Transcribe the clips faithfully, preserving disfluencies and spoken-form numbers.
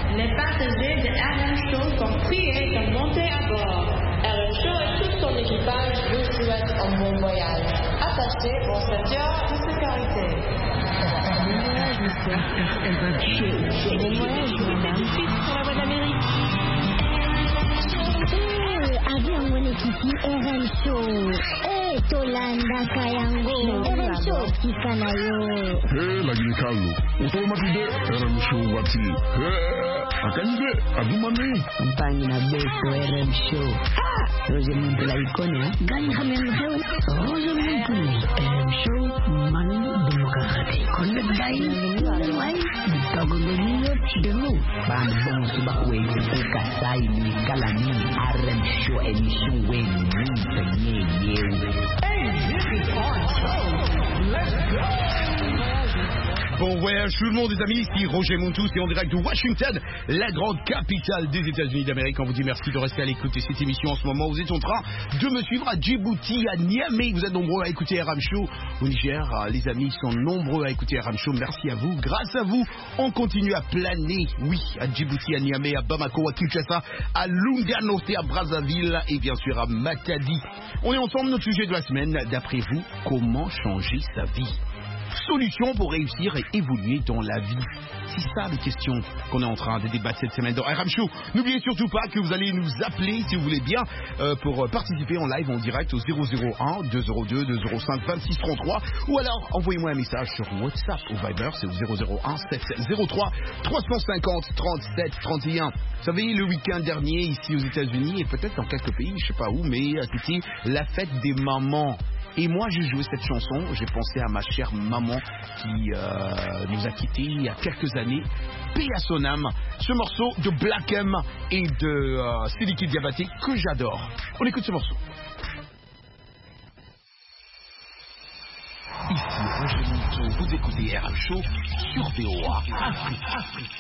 Les passagers de R M Show sont priés de monter à bord. R M Show et tout son équipage vous souhaitent un bon voyage. Attachez vos ceintures de sécurité. Bon voyage, monsieur. R M Show. Bon voyage, madame. Tout de suite sur la voie d'Amérique. Eh, avion mon équipe R M Show. Eh, Tolanda Kayango. R M Show Kikanayo. Eh, la Guinée-Calou. Automatisé R M Show Wati. Eh, Akanibe, Adumane. Campagne na Beto R M Show. Ah, Roger Montela Icone. Gani Hamen Heu. Roger Montela R M Show. Manu Demokrati. Konde Bayi. Wai. Bitagogoniyo Chidelu. Bambon Subakwe. Kasai ni Kalani. R M Show émission Wen. Montagne Yew. Hey, this is our show. Let's go. Bon voyage tout le monde les amis, ici Roger Montou, c'est en direct de Washington, la grande capitale des États-Unis d'Amérique. On vous dit merci de rester à l'écoute de cette émission en ce moment. Vous êtes en train de me suivre à Djibouti, à Niamey. Vous êtes nombreux à écouter R M Show au Niger. Les amis sont nombreux à écouter R M Show. Merci à vous. Grâce à vous, on continue à planer. Oui, à Djibouti, à Niamey, à Bamako, à Kinshasa, à Lunganote, à Brazzaville et bien sûr à Matadi. On est ensemble. Notre sujet de la semaine, d'après vous, comment changer sa vie? Solution pour réussir et évoluer dans la vie. C'est ça les questions qu'on est en train de débattre cette semaine dans R M Show. N'oubliez surtout pas que vous allez nous appeler si vous voulez bien euh, pour participer en live en direct au zéro zéro un deux zéro deux deux zéro cinq vingt-six trente-trois ou alors envoyez-moi un message sur WhatsApp ou Viber, c'est au zéro zéro un sept zéro trois trois cinq zéro trente-sept trente et un. Vous savez, le week-end dernier ici aux États-Unis et peut-être dans quelques pays, je sais pas où, mais c'était la fête des mamans. Et moi, j'ai joué cette chanson, j'ai pensé à ma chère maman qui euh, nous a quittés il y a quelques années. Paix à son âme, ce morceau de Black M et de euh, Sidiki Diabaté que j'adore. On écoute ce morceau. Ici Roger Montou, vous écoutez R M Show sur V O A Afrique. Afrique.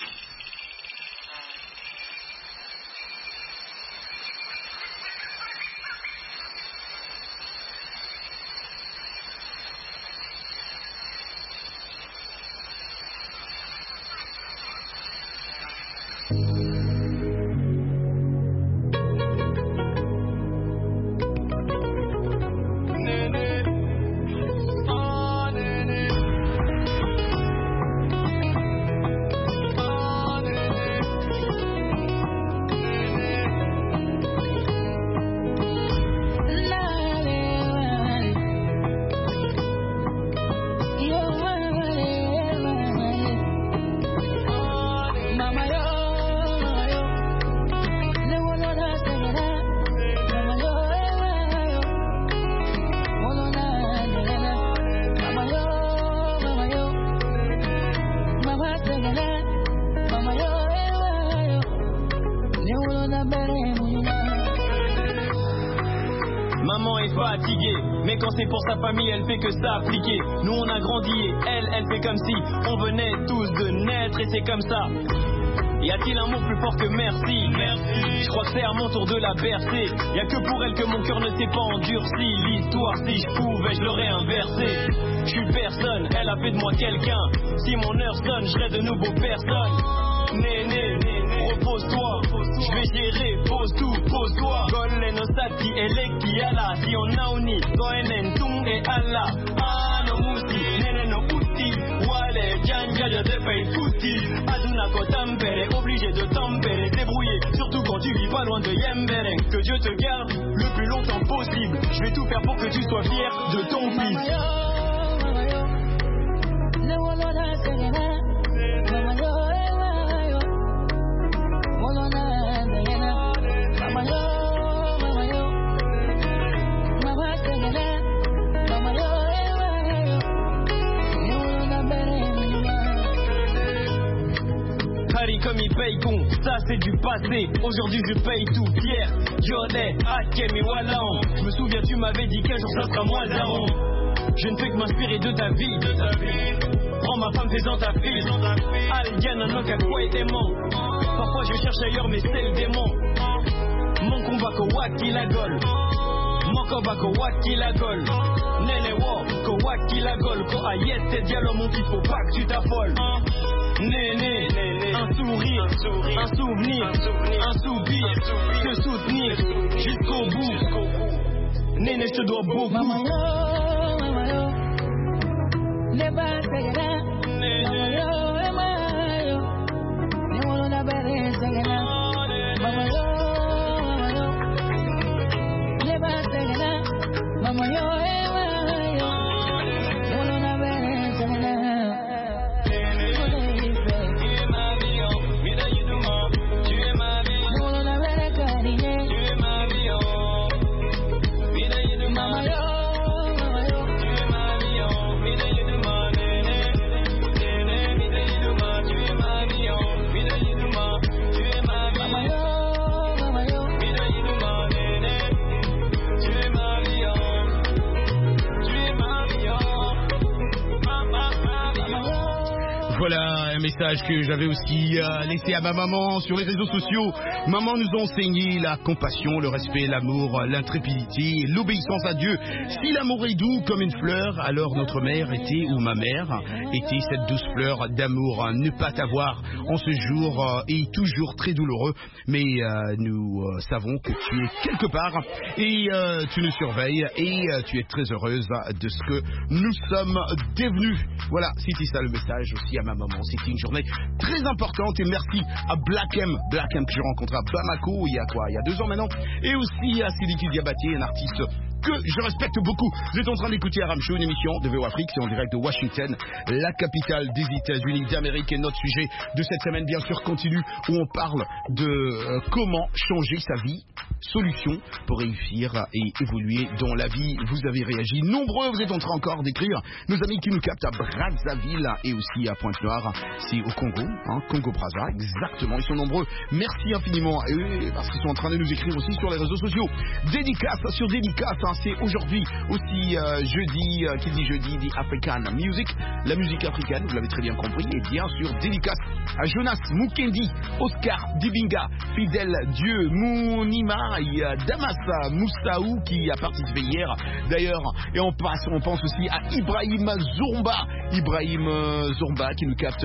Pour sa famille, elle fait que ça appliquer. Nous on a grandi et elle, elle fait comme si on venait tous de naître et c'est comme ça. Y a-t-il un mot plus fort que merci? Merci. Je crois que c'est à mon tour de la bercer. Y a que pour elle que mon cœur ne s'est pas endurci. L'histoire, si je pouvais, je l'aurais inversé. Je suis personne, elle a fait de moi quelqu'un. Si mon heure sonne, je serai de nouveau personne. Néné, repose-toi, je vais gérer, pose tout, pose-toi. Golle no sati, eleki ala, si on a uni, goenen tung et ala. Ah no musi, nene no puti, wale, janja je te fais fouti. Aduna ko tampere, obligé de tempérer, débrouiller, surtout quand tu vis pas loin de Yemberen. Que Dieu te garde le plus longtemps possible, je vais tout faire pour que tu sois fier de ton fils. Comme il paye con, ça c'est du passé. Aujourd'hui je paye tout, Pierre, Jordan, Akemi, Wallan. Je me souviens tu m'avais dit qu'un jour ça sera moi le daron. Je ne fais que m'inspirer de ta vie, de ta vie. Prends ma femme, fais-en ta fille. Alien, un hoc à quoi est aimant. Parfois je cherche ailleurs mais c'est le démon. Mon combat ko waki la gole. Mon combat ko waki la gole. Nene wo, ko waki la gole. Ko ayette dialogue mon petit faut pas que tu t'affoles. Néné, un sourire, un souvenir, un soupir, te soutenir jusqu'au bout. Néné, je te dois beaucoup. Mama yo, mama yo, never take it out. Mama yo, mama yo, ne wanna never take it out. Mama yo, mama yo, never take it out. Mama yo, mama yo, ne wanna never take it out. Voilà un message que j'avais aussi euh, laissé à ma maman sur les réseaux sociaux. Maman nous a enseigné la compassion, le respect, l'amour, l'intrépidité, l'obéissance à Dieu. Si l'amour est doux comme une fleur, alors notre mère était, ou ma mère, était cette douce fleur d'amour. Ne pas t'avoir en ce jour euh, est toujours très douloureux, mais euh, nous euh, savons que tu es quelque part et euh, tu nous surveilles et euh, tu es très heureuse de ce que nous sommes devenus. Voilà, c'était ça le message aussi à ma maman. C'était une journée très importante et merci à Black M, Black M que j'ai rencontré à Bamako il y a quoi, il y a deux ans maintenant, et aussi à Sidiki Diabaté, un artiste que je respecte beaucoup. Vous êtes en train d'écouter Aram Show, une émission de V O Afrique, c'est en direct de Washington, la capitale des États-Unis d'Amérique. Et notre sujet de cette semaine, bien sûr, continue, où on parle de euh, comment changer sa vie, solution pour réussir et évoluer dans la vie. Vous avez réagi nombreux, vous êtes en train encore d'écrire. Nos amis qui nous captent à Brazzaville et aussi à Pointe-Noire, c'est au Congo, hein, Congo-Brazza, exactement, ils sont nombreux. Merci infiniment à eux, parce qu'ils sont en train de nous écrire aussi sur les réseaux sociaux. Dédicace sur dédicace, hein, c'est aujourd'hui aussi euh, jeudi, euh, qui dit jeudi, dit African Music, la musique africaine, vous l'avez très bien compris, et bien sûr dédicace à Jonas Mukendi, Oscar Dibinga, Fidèle Dieu, Mounima, et euh, Damasa Moussaou qui a participé hier d'ailleurs, et on passe, on pense aussi à Ibrahim Zourba, Ibrahim euh, Zourba qui nous capte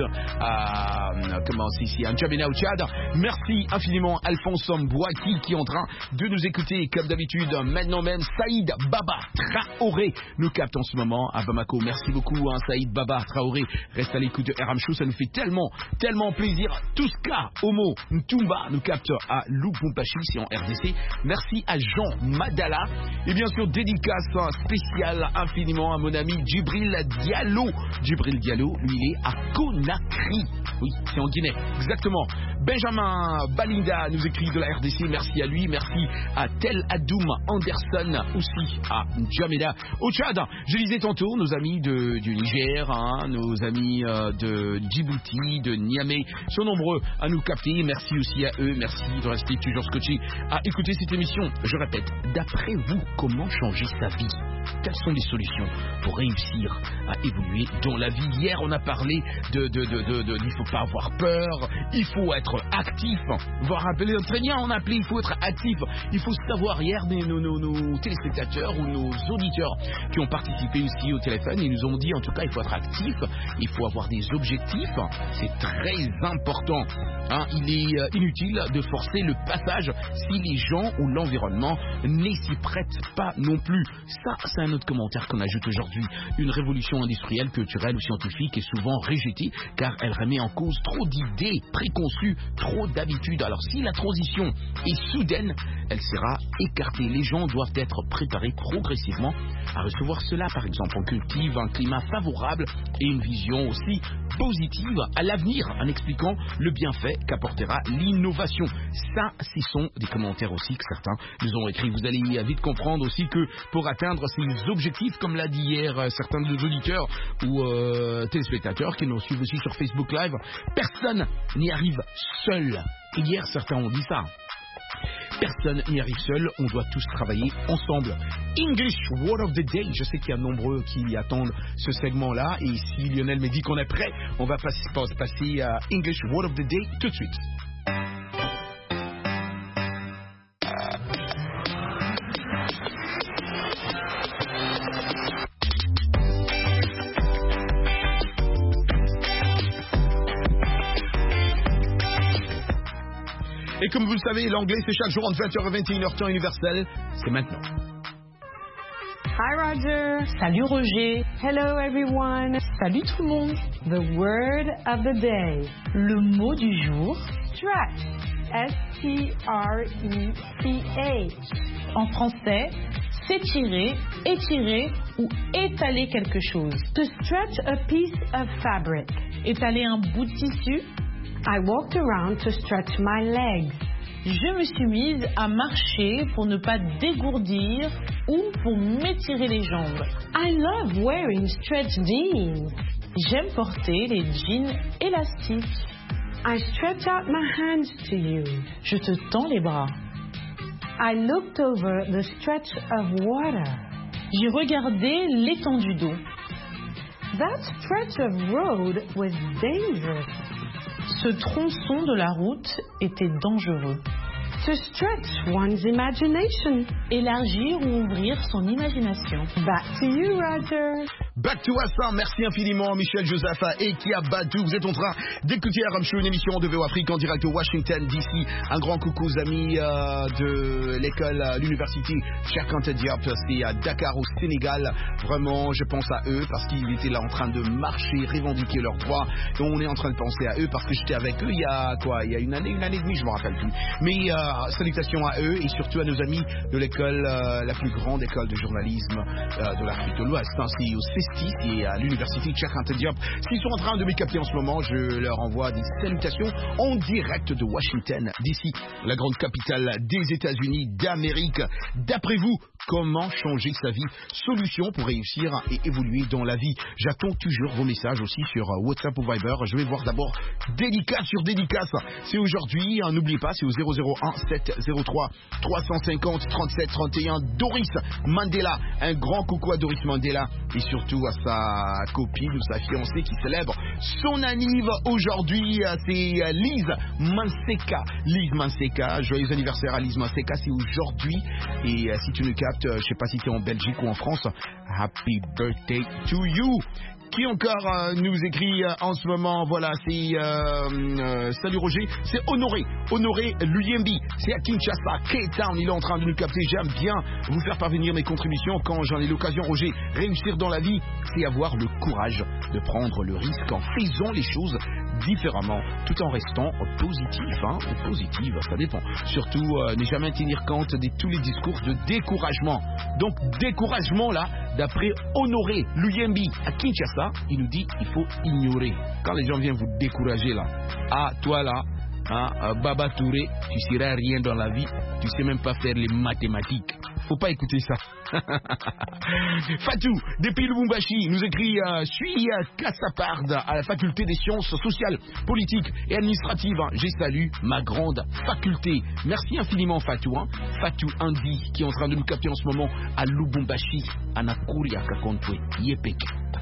à, euh, comment c'est ici, à N'Djamena au Tchad. Merci infiniment Alphonse Mbouaki qui est en train de nous écouter comme d'habitude, maintenant même Saïd Baba Traoré nous capte en ce moment à Bamako. Merci beaucoup hein, Saïd Baba Traoré, reste à l'écoute de R M Show, ça nous fait tellement, tellement plaisir. Touska Homo Ntumba nous capte à Lubumbashi, c'est en R D C. Merci à Jean Madala et bien sûr dédicace spéciale infiniment à mon ami Djibril Diallo. Djibril Diallo, lui il est à Conakry, oui c'est en Guinée, exactement. Benjamin Balinda nous écrit de la R D C, merci à lui. Merci à Tel Adoum Anderson aussi à N'Djamena au Tchad. Je disais tantôt nos amis de, du Niger, hein, nos amis euh, de Djibouti, de Niamey sont nombreux à nous capter. Merci aussi à eux, merci de rester toujours scotché à écouter cette émission. Je répète, d'après vous, comment changer sa vie? Quelles sont les solutions pour réussir à évoluer dans la vie? Hier, on a parlé de, de, de, de, de il faut pas avoir peur, il faut être actif. Vous vous rappelez très bien, on a appelé il faut être actif. Il faut savoir, hier, nos, nos, nos téléspectateurs ou nos auditeurs qui ont participé aussi au téléphone, ils nous ont dit en tout cas, il faut être actif, il faut avoir des objectifs, c'est très important. Hein, il est euh, inutile de forcer le passage si les gens ou l'environnement ne s'y prêtent pas non plus. Ça, c'est un autre commentaire qu'on ajoute aujourd'hui. Une révolution industrielle, culturelle ou scientifique est souvent rejetée car elle remet en cause trop d'idées préconçues, trop d'habitudes. Alors si la transition est soudaine, elle sera écartée. Les gens doivent être préparés progressivement à recevoir cela. Par exemple, on cultive un climat favorable et une vision aussi positive à l'avenir en expliquant le bienfait qu'apportera l'innovation. Ça, ce sont des commentaires aussi que certains nous ont écrits. Vous allez vite comprendre aussi que pour atteindre ces objectifs, comme l'a dit hier euh, certains de nos auditeurs ou euh, téléspectateurs qui nous suivent aussi sur Facebook Live, personne n'y arrive seul. Et hier, certains ont dit ça. Personne n'y arrive seul, on doit tous travailler ensemble. English Word of the Day, je sais qu'il y a nombreux qui attendent ce segment-là, et si Lionel me dit qu'on est prêt, on va passer, passer à English Word of the Day tout de suite. Et comme vous le savez, l'anglais c'est chaque jour entre vingt heures et vingt et une heures temps universel. C'est maintenant. Hi Roger. Salut Roger. Hello everyone. Salut tout le monde. The word of the day. Le mot du jour. Stretch. S T R E C H. En français, s'étirer, étirer ou étaler quelque chose. To stretch a piece of fabric. Étaler un bout de tissu. I walked around to stretch my legs. Je me suis mise à marcher pour ne pas dégourdir ou pour m'étirer les jambes. I love wearing stretch jeans. J'aime porter les jeans élastiques. I stretch out my hands to you. Je te tends les bras. I looked over the stretch of water. J'ai regardé l'étendue d'eau. That stretch of road was dangerous. Ce tronçon de la route était dangereux. To stretch one's imagination. Élargir ou ouvrir son imagination. Back to you, Roger. Back to us, merci infiniment Michel Joseph et Kia Badou. Vous êtes en train d'écouter R M Show, une émission de V O Afrique en direct de Washington D C. Un grand coucou aux amis euh, de l'école, euh, l'université Cheikh Anta Diop, c'est à Dakar au Sénégal. Vraiment, je pense à eux parce qu'ils étaient là en train de marcher, revendiquer leurs droits. Et on est en train de penser à eux parce que j'étais avec eux il y a quoi, il y a une année, une année et demie, je me rappelle plus. Mais euh, salutations à eux et surtout à nos amis de l'école, euh, la plus grande école de journalisme euh, de l'Afrique de l'Ouest. Hein, c'est au C E S T I et à l'université Cheikh Anta Diop. S'ils sont en train de me capter en ce moment, je leur envoie des salutations en direct de Washington D C, la grande capitale des États-Unis d'Amérique. D'après vous, comment changer sa vie? Solution pour réussir et évoluer dans la vie. J'attends toujours vos messages aussi sur WhatsApp ou Viber. Je vais voir d'abord dédicace sur dédicace. C'est aujourd'hui, hein, n'oubliez pas, c'est au zéro zéro un sept zéro trois trois cent cinquante trente-sept trente et un. Doris Mandela, un grand coucou à Doris Mandela et surtout à sa copine ou sa fiancée qui célèbre son anniv aujourd'hui. C'est Lise Manseka. Lise Manseka, joyeux anniversaire à Lise Manseka, c'est aujourd'hui. Et si tu nous captes, je sais pas si tu es en Belgique ou en France, happy birthday to you. Qui encore euh, nous écrit euh, en ce moment? Voilà, c'est euh, euh, salut Roger, c'est Honoré, Honoré Luyembi, c'est à Kinshasa, K-Town, il est en train de nous capter. J'aime bien vous faire parvenir mes contributions quand j'en ai l'occasion. Roger, réussir dans la vie, c'est avoir le courage de prendre le risque en faisant les choses différemment, tout en restant positif, hein, ou positive, ça dépend. Surtout, euh, ne jamais tenir compte de tous les discours de découragement. Donc, découragement là, d'après Honoré Luyembi à Kinshasa, il nous dit il faut ignorer. Quand les gens viennent vous décourager là, ah toi là, hein, Baba Touré, tu seras rien dans la vie, tu sais même pas faire les mathématiques. Faut pas écouter ça. Fatou, depuis Lubumbashi, nous écrit euh, suis à Kassaparde à la faculté des sciences sociales, politiques et administratives. J'ai salué ma grande faculté. Merci infiniment Fatou. Hein. Fatou Andy qui est en train de nous capter en ce moment à Lubumbashi, à Nakuri, à Kakontwe, Yepek.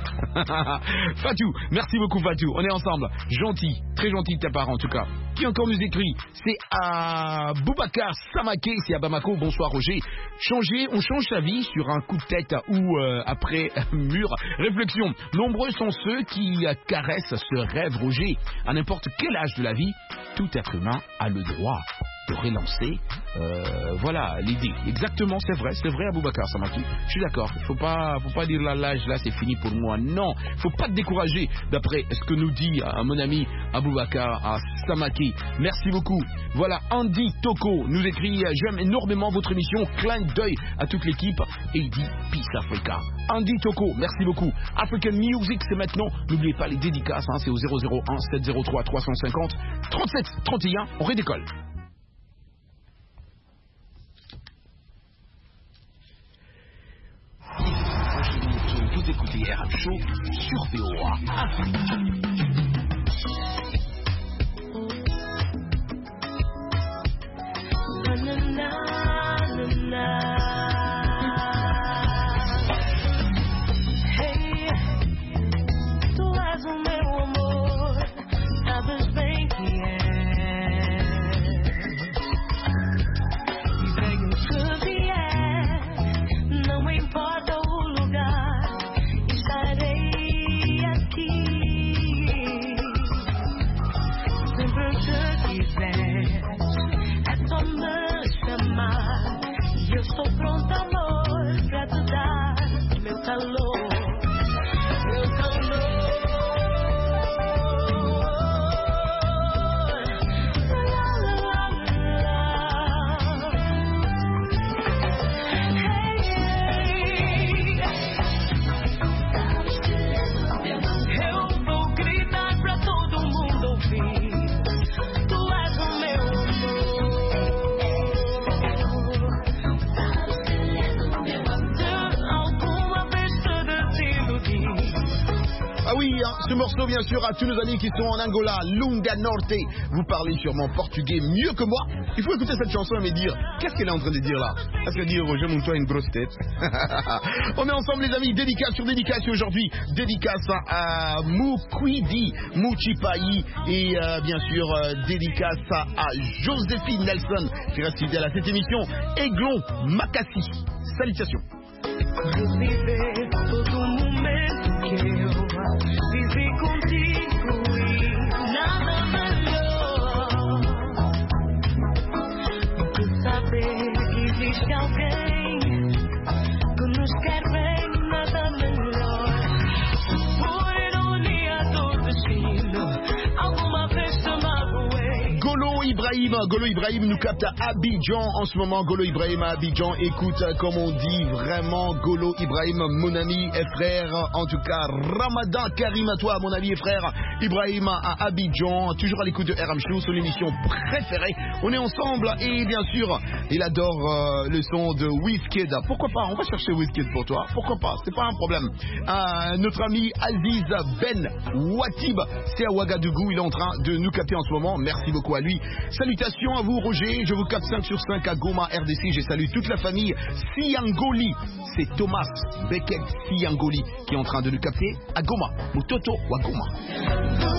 Fatou, merci beaucoup Fatou. On est ensemble. Gentil, très gentil de ta part en tout cas. Qui encore nous écrit? C'est à Boubacar Samake, c'est à Bamako. Bonsoir Roger. Changer, on change sa vie sur un coup de tête ou euh, après mûre réflexion. Nombreux sont ceux qui euh, caressent ce rêve Roger. À n'importe quel âge de la vie, tout être humain a le droit de relancer euh, voilà l'idée. Exactement, c'est vrai, c'est vrai Aboubacar Samaki. Je suis d'accord, il faut pas, faut pas dire là l'âge là c'est fini pour moi. Non, il faut pas te décourager d'après ce que nous dit euh, mon ami Aboubacar Samaki. Merci beaucoup. Voilà, Andy Toko nous écrit j'aime énormément votre émission, clin d'œil à toute l'équipe et il dit Peace Africa. Andy Toko, merci beaucoup. African Music, c'est maintenant. N'oubliez pas les dédicaces, hein, c'est au zéro zéro un sept zéro trois trois cent cinquante trente-sept trente et un. On redécolle. Vous écoutez R M Show sur V O A Afrique. Importa o lugar, estarei aqui. morceau bien sûr à tous nos amis qui sont en Angola, Lunga Norte. Vous parlez sûrement portugais mieux que moi. Il faut écouter cette chanson et me dire, qu'est-ce qu'elle est en train de dire là? Est-ce qu'elle dit Roger Monto a une grosse tête? On est ensemble les amis, dédicace sur dédicace aujourd'hui. Dédicace à Mukwidi, Muchipai et euh, bien sûr euh, dédicace à Joséphine Nelson qui reste fidèle à cette émission. Aiglon Makassi. Salutations. Viver todo momento que eu vivi contigo e nada melhor do que saber que existe alguém que nos quer bem, nada melhor. Por ironia do destino, alguma vez te magoei. Golo Ibrahim, Golo Ibrahim nous capte à Abidjan en ce moment. Golo Ibrahim à Abidjan, écoute comme on dit vraiment Golo Ibrahim, mon ami et frère. En tout cas, Ramadan Karim à toi, mon ami et frère. Ibrahim à Abidjan, toujours à l'écoute de R M Show, son émission préférée. On est ensemble et bien sûr, il adore euh, le son de Wizkid. Pourquoi pas? On va chercher Wizkid pour toi. Pourquoi pas? C'est pas un problème. Euh, notre ami Aziz Ben Ouatib, c'est à Ouagadougou. Il est en train de nous capter en ce moment. Merci beaucoup à lui. Salutations à vous Roger, je vous capte cinq sur cinq à Goma R D C, je salue toute la famille Siangoli, c'est Thomas Beckett Siangoli qui est en train de nous capter à Goma, Mutoto wa Goma.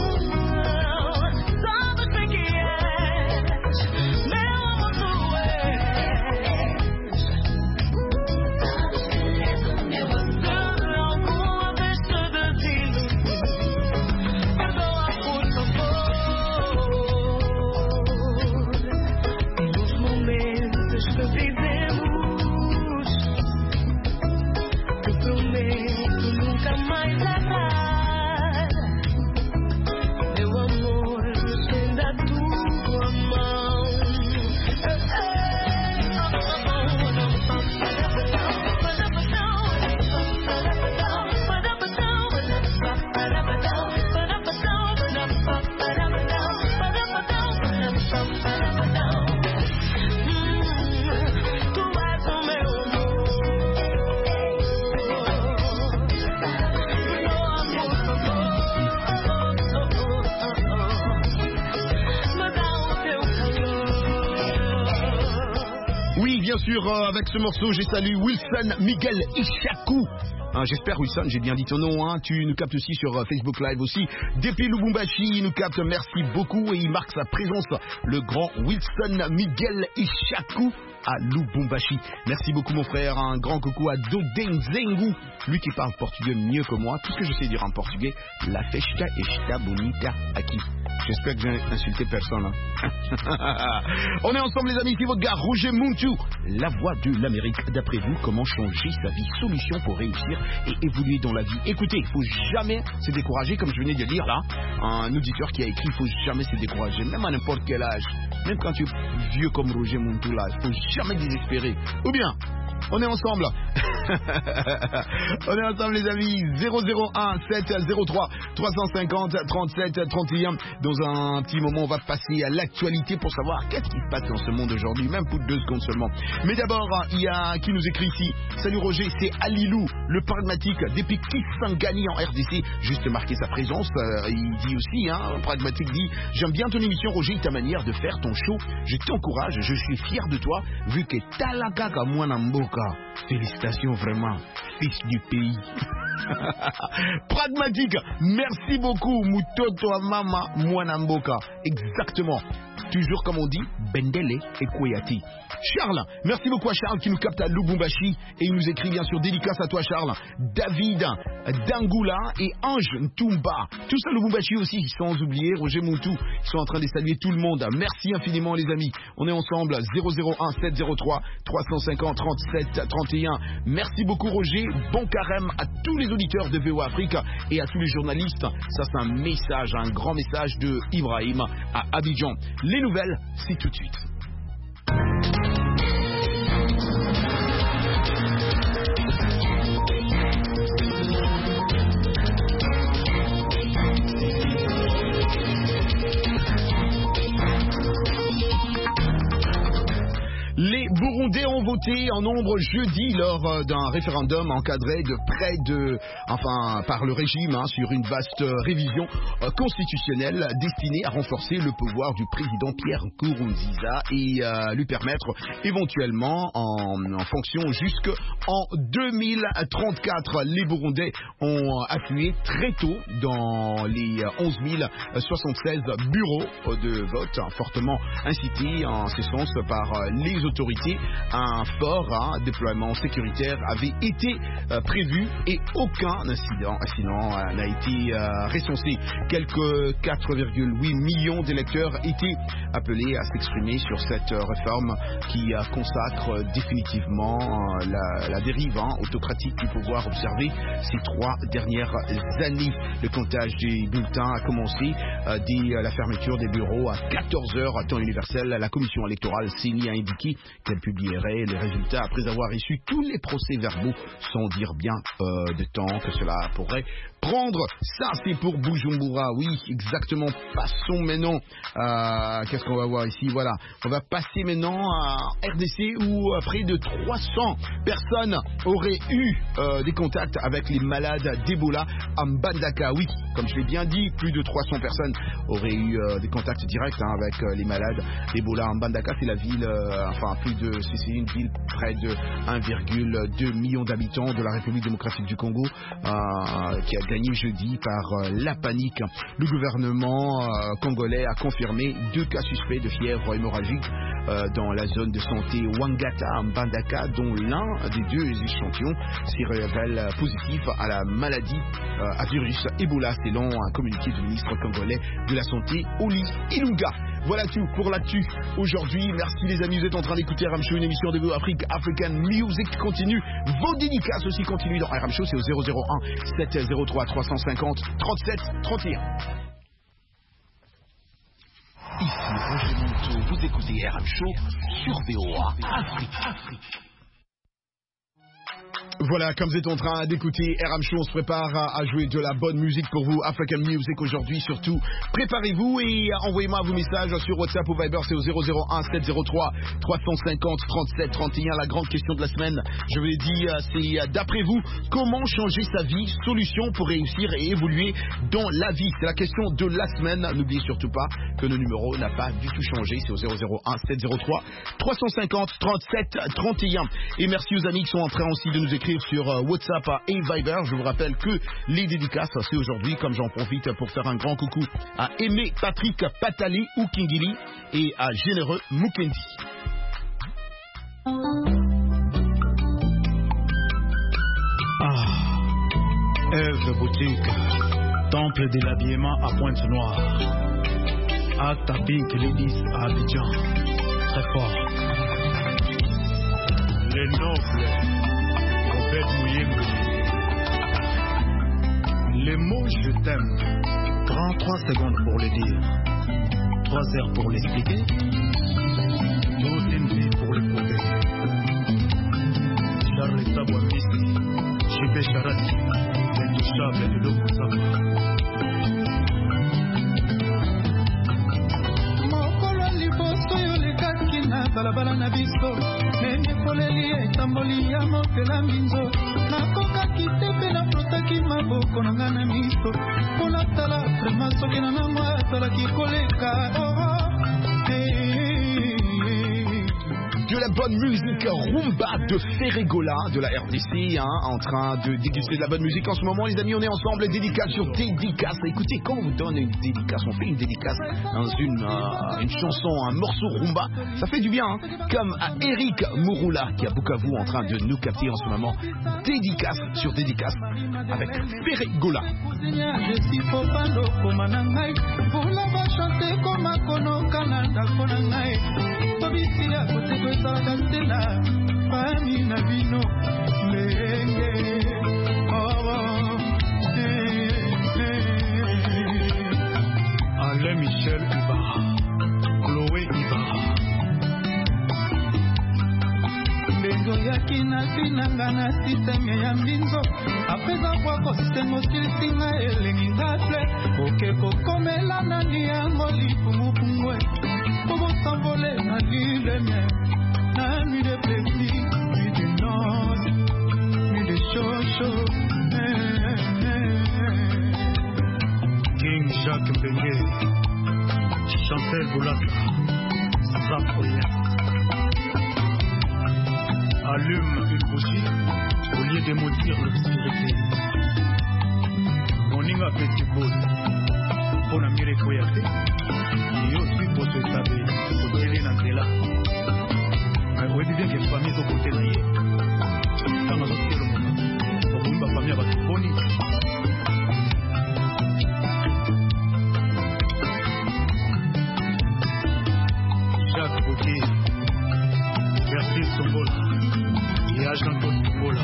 Bien sûr, euh, avec ce morceau, j'ai salué Wilson Miguel Ishaku. Hein, j'espère Wilson, j'ai bien dit ton nom. Hein. Tu nous captes aussi sur euh, Facebook Live aussi. Depuis Lubumbashi, il nous capte. Merci beaucoup et il marque sa présence. Le grand Wilson Miguel Ishaku à Lubumbashi. Merci beaucoup mon frère. Un grand coucou à Dodenzengu, lui qui parle portugais mieux que moi. Tout ce que je sais dire en portugais, la festa está bonita aqui. J'espère que j'ai insulté personne. Hein. On est ensemble les amis, c'est votre gars Roger Muntu, la voix de l'Amérique. D'après vous, comment changer sa vie? Solution pour réussir et évoluer dans la vie. Écoutez, il ne faut jamais se décourager, comme je venais de dire là. Un auditeur qui a écrit, il ne faut jamais se décourager, même à n'importe quel âge. Même quand tu es vieux comme Roger Muntu là, il ne faut jamais désespérer. Ou bien, on est ensemble. On est ensemble les amis. zéro zéro un sept zéro trois trois cent cinquante trente-sept trente et un. Dans un petit moment on va passer à l'actualité pour savoir qu'est-ce qui se passe dans ce monde aujourd'hui, même pour deux secondes seulement. Mais d'abord il y a qui nous écrit ici. Salut Roger, c'est Alilou, le pragmatique depuis Kisangani en R D C. Juste marquer sa présence. euh, Il dit aussi hein, pragmatique dit: j'aime bien ton émission Roger, ta manière de faire ton show. Je t'encourage, je suis fier de toi vu que Talakaka Mwanamboka. Félicitations vraiment, fils du pays. Pragmatique, merci beaucoup, Mutoto Mama Mwanamboka. Exactement. Toujours comme on dit, Bendele et Koyati. Charles, merci beaucoup à Charles qui nous capte à Lubumbashi et il nous écrit bien sûr dédicace à toi Charles. David Dangula et Ange Ntumba. Tout ça Lubumbashi aussi, sans oublier Roger Muntu. Ils sont en train de saluer tout le monde. Merci infiniment les amis. On est ensemble. Zéro zéro un sept zéro trois trois cent cinquante trente-sept trente et un. Merci beaucoup Roger. Bon carême à tous les auditeurs de V O Afrique et à tous les journalistes. Ça c'est un message, un grand message de Ibrahim à Abidjan. Les nouvelles, c'est tout de suite. Les Burundais ont voté en nombre jeudi lors d'un référendum encadré de près de, enfin, par le régime hein, sur une vaste révision euh, constitutionnelle destinée à renforcer le pouvoir du président Pierre Nkurunziza et euh, lui permettre éventuellement en, en fonction jusqu'en deux mille trente-quatre. Les Burundais ont appuyé très tôt dans les onze mille soixante-seize bureaux de vote, hein, fortement incités en ce sens par les autorités. Un fort hein, déploiement sécuritaire avait été euh, prévu et aucun incident, incident euh, n'a été euh, recensé. Quelques quatre virgule huit millions d'électeurs étaient appelés à s'exprimer sur cette euh, réforme qui euh, consacre définitivement euh, la, la dérive hein, autocratique du pouvoir observé ces trois dernières années. Le comptage des bulletins a commencé euh, dès euh, la fermeture des bureaux à quatorze heures à temps universel. La commission électorale C E N I a indiqué qu'elle publierait les résultats après avoir reçu tous les procès-verbaux sans dire bien euh, de temps que cela pourrait prendre. Ça c'est pour Bujumbura, oui exactement. Passons maintenant euh, qu'est-ce qu'on va voir ici, voilà, on va passer maintenant à R D C où euh, près de trois cents personnes auraient eu euh, des contacts avec les malades d'Ebola à Mbandaka. Oui, comme je l'ai bien dit, plus de trois cents personnes auraient eu euh, des contacts directs hein, avec euh, les malades d'Ebola. Mbandaka, c'est la ville, euh, enfin plus de, c'est une ville près de un virgule deux million d'habitants de la République démocratique du Congo euh, qui a gagné jeudi par euh, la panique. Le gouvernement euh, congolais a confirmé deux cas suspects de fièvre hémorragique euh, dans la zone de santé Wangata à Mbandaka, dont l'un des deux échantillons s'y révèle positif à la maladie euh, à virus Ebola, selon un communiqué du ministre congolais de la Santé, Oli Ilunga. Voilà tout pour l'actu aujourd'hui. Merci les amis, vous êtes en train d'écouter R M Show, une émission de Go Afrique, African Music continue. Vos dédicaces aussi continuent dans R M Show, c'est au zéro zéro un sept zéro trois trois cent cinquante trente-sept trente et un. Ici Roger Monteau, vous écoutez R M Show sur V O A Afrique. Afrique. Voilà, comme vous êtes en train d'écouter R M Show, on se prépare à, à jouer de la bonne musique pour vous, African Music aujourd'hui. Surtout, préparez-vous et envoyez-moi vos messages sur WhatsApp ou Viber, c'est au zéro zéro un sept zéro trois trois cent cinquante trente-sept trente et un. La grande question de la semaine, je vous l'ai dit, c'est d'après vous, comment changer sa vie, solution pour réussir et évoluer dans la vie. C'est la question de la semaine. N'oubliez surtout pas que le numéro n'a pas du tout changé, c'est au zéro zéro un sept zéro trois trois cent cinquante trente-sept trente et un. Et merci aux amis qui sont en train aussi de nous écrire sur WhatsApp et Viber. Je vous rappelle que les dédicaces, c'est aujourd'hui, comme j'en profite pour faire un grand coucou à Aimé Patrick Patali ou Kingili et à Généreux Mukendi. Ah, Eve Boutique, temple de l'habillement à Pointe-Noire. Acta Pink Ladies à Abidjan, très fort. Les nobles, les mots je t'aime, prends trois secondes pour les dire, trois heures pour l'expliquer, toute une vie pour le prouver. Charles Sabouamisi, Chibé Charati, l'intouchable de l'Okusama. Mokolo liboso yo lekaki na balabala na biso, ekoleli etamboli ya motela minzo nakokaki te mpe naprotaki maboko na nga na miso mpo natala vrema soki na nango azalaki koleka de la bonne musique rumba de Ferregola de la R D C, hein, en train de déguster de la bonne musique en ce moment. Les amis, on est ensemble, dédicace sur dédicace. Écoutez, quand on vous donne une dédicace, on fait une dédicace dans une, euh, une chanson, un morceau rumba, ça fait du bien, hein, comme à Eric Mouroula qui est à Bukavu en train de nous capter en ce moment. Dédicace sur dédicace avec Ferregola. Tela pani na vino lenge oh Alain Michel Ibarra, Chloé Ibarra Bengo yaki na sinanga na systeme ya mbinzo apeza kwako systeme osilsinga elengi ngatle oke kokomela nani yango lipumupungwe Obo s'envoler na l'île na nuit de Boulaka, Sapoya. Allume une bougie au lieu de maudire l'obscurité. Moninga petit boule, pour la mire koyate, et aussi pour se saber, pour tirer dans cela. Mais vous voyez bien que la famille est au côté de l'hier. Quand on a sorti le moment, on voit la famille à votre pony. Jacques Bouquet, Bertil Sombola, et Jean-Claude Sombola.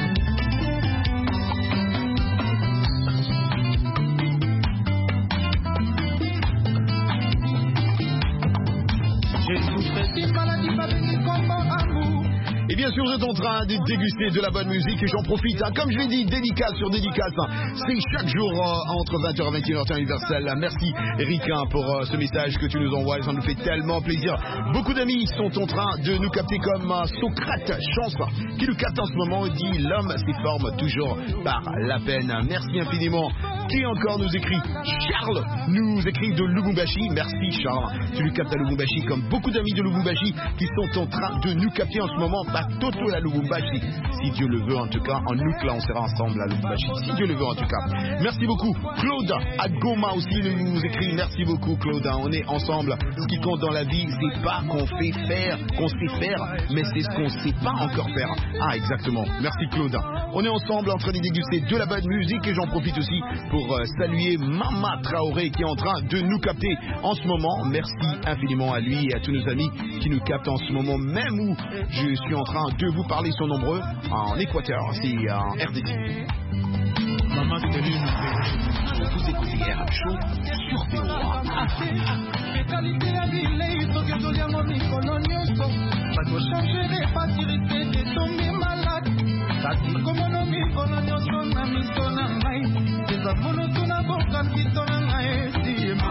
Et bien sûr, vous êtes en train de déguster de la bonne musique et j'en profite. Hein, comme je l'ai dit, dédicace sur dédicace. Hein, c'est chaque jour euh, entre vingt heures et vingt et une heures temps universel. Merci Eric hein, pour euh, ce message que tu nous envoies. Ça nous fait tellement plaisir. Beaucoup d'amis sont en train de nous capter comme euh, Socrate Chance qui nous capte en ce moment. Il dit l'homme s'y forme toujours par la peine. Merci infiniment. Qui encore nous écrit? Charles nous écrit de Lubumbashi. Merci Charles. Tu nous captes à Lubumbashi comme beaucoup d'amis de Lubumbashi qui sont en train de nous capter en ce moment par Toto à Lubumbashi. Si Dieu le veut en tout cas. En août là on sera ensemble à Lubumbashi. Si Dieu le veut en tout cas. Merci beaucoup. Claude à Goma aussi nous écrit. Merci beaucoup Claude. On est ensemble. Ce qui compte dans la vie c'est pas qu'on fait faire, qu'on sait faire, mais c'est ce qu'on sait pas encore faire. Ah exactement. Merci Claude. On est ensemble en train de déguster de la bonne musique et j'en profite aussi pour saluer Mama Traoré qui est en train de nous capter en ce moment. Merci infiniment à lui et à tous nos amis qui nous captent en ce moment même où je suis en train de vous parler. Ils sont nombreux en Équateur, c'est en R D C. Maman Céline, vous écoutez R M Show sur V O A. Kasi komono mikolo nyonso na miso na ngai eza mono tuna bokangiso na ngai esima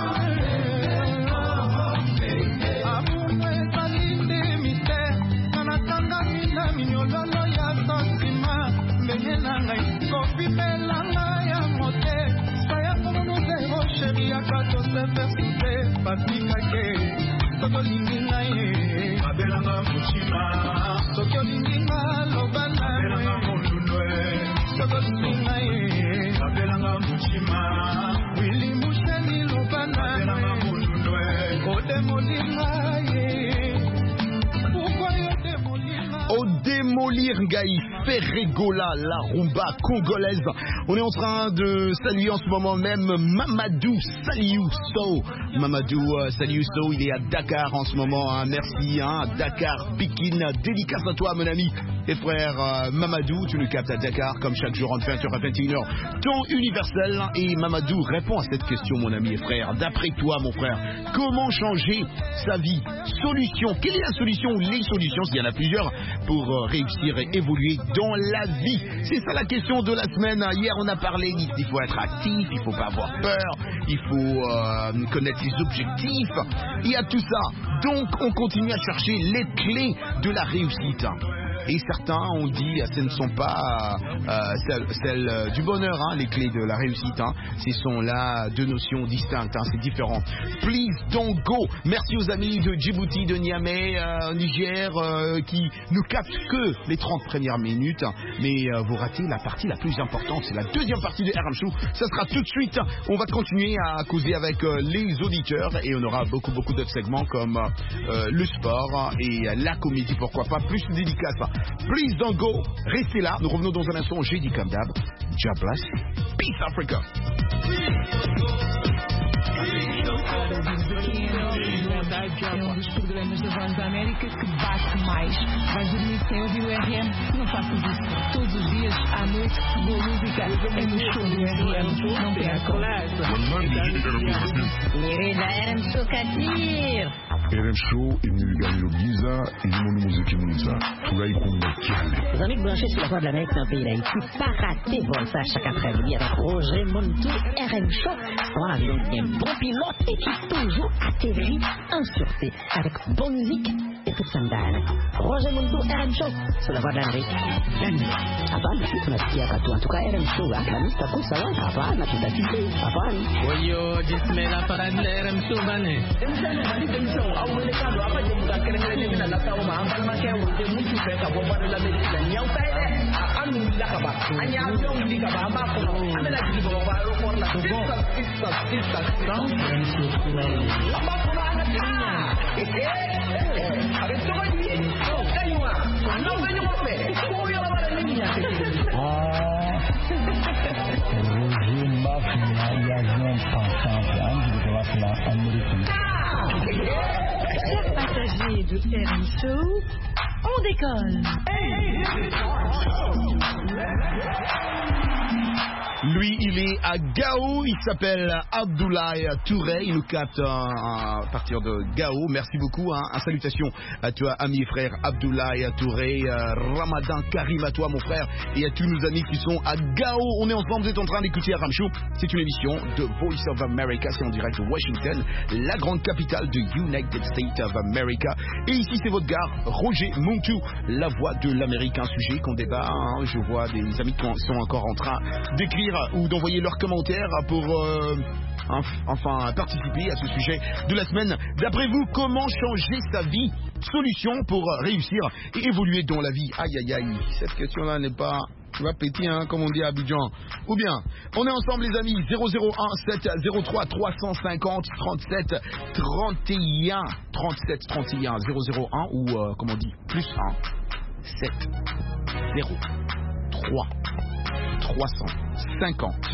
amour ezali nde mistere nga nakangami na minyololo ya santima ndenge na ngai kopimela ngai ya mote saya komono zero sheri yaka tosefesute batikake soki olingi ngai babelanga motima soki olingi nga loba babelanga mondundwe soki olingi ngai babelanga motima wili musheni loba babelanga mondundwe odemolinga ye pourquoi odemolinga Odemolir Gaï Ferregola, la rumba congolaise. On est en train de saluer en ce moment même Mamadou Saliou Sow. Mamadou euh, Saliou Sow, il est à Dakar en ce moment. Hein. Merci, hein. Dakar, Pékin. Dédicace à toi, mon ami et frère euh, Mamadou. Tu nous captes à Dakar comme chaque jour entre vingt heures à vingt et une heures. Temps universel. Et Mamadou répond à cette question, mon ami et frère. D'après toi, mon frère, comment changer sa vie? Solution. Quelle est la solution ou les solutions, s'il y en a plusieurs, pour euh, réussir et évoluer dans la vie? C'est ça la question de la semaine. Hier on a parlé qu'il faut être actif, il faut pas avoir peur, il faut euh, connaître ses objectifs. Il y a tout ça. Donc on continue à chercher les clés de la réussite. Et certains ont dit ce ne sont pas euh, celles, celles euh, du bonheur, hein, les clés de la réussite. Hein. Ce sont là deux notions distinctes, hein, c'est différent. Please don't go. Merci aux amis de Djibouti, de Niamey, euh, Niger, euh, qui nous captent que les trente premières minutes. Mais euh, vous ratez la partie la plus importante, c'est la deuxième partie de R M Show. Ça sera tout de suite. On va continuer à causer avec euh, les auditeurs et on aura beaucoup beaucoup d'autres segments comme euh, le sport et euh, la comédie, pourquoi pas, plus de dédicaces. Please don't go. Restez là. Nous revenons dans un instant. J'ai dit comme d'hab. God bless. Peace Africa. É um dos programas da Voz da América que bate mais. Vais dormir sem ouvir o R M? Não faças isso. Todos os dias, à noite, boa música é no show do R M. Não percam. Querida R M Show Katir. R M Show imilingani giza ilimoni muziki mwiza furahi kumbakiane. Les amis branchés sur la Voix de l'Amérique dans le pays d'Haïti, pas rater Volsa chaque après-midi avec Roger Montou, R M Show. Son avion qui est un bon pilote et qui toujours atterrit en sûreté avec bonne musique et t'écoutes Sandal. Roger Mundo, R M Show, sur la voix de l'Amérique. Hapana, si tunasikia katu. En tout cas, R M Show, hapana, sitakuwa sawa. Hapana, tutatiki. Hapana. Oyo, jismela para R M Show bane. Emsana bali demso, au melekalo, apa je muka kere-kere ni na latao ma ambal ma kaya wuje mutu peka bomba de la medicina. Nyau pere, anu lakaba. Anya avion likaba amba ko. Amela jibo ba ro for la. Sista, sista, sista. Amba ko na ana tinya. Eh, a ver cómo viene. Kaiwa, no venyo mo pe. Ko yo la bala niña. Ah. Roger Mafia, il y a un passant, je vais voir la américaine. Chers passagers de R M Show, on décolle. Lui, il est à Gao, il s'appelle Abdoulaye Touré, il nous capte à partir de Gao. Merci beaucoup, hein. Un salutation à toi, ami et frère Abdoulaye Touré, euh, Ramadan Karim à toi, mon frère, et à tous nos amis qui sont à Gao. On est ensemble, vous êtes en train d'écouter R M Show. C'est une émission de Voice of America, c'est en direct de Washington, la grande capitale de United States of America. Et ici, c'est votre gars, Roger Muntu, la voix de l'Amérique, un sujet qu'on débat. Hein. Je vois des amis qui sont encore en train d'écrire ou d'envoyer leurs commentaires pour euh, enfin participer à ce sujet de la semaine. D'après vous, comment changer sa vie? Solution pour réussir et évoluer dans la vie. Aïe aïe aïe, cette question-là n'est pas tu vas péter, hein, comme on dit à Abidjan. Ou bien, on est ensemble les amis, zéro zéro un sept zéro trois trois cent cinquante trente-sept trente et un trente-sept trente et un zéro zéro un ou euh, comme on dit, plus un sept zéro trois trois cent cinquante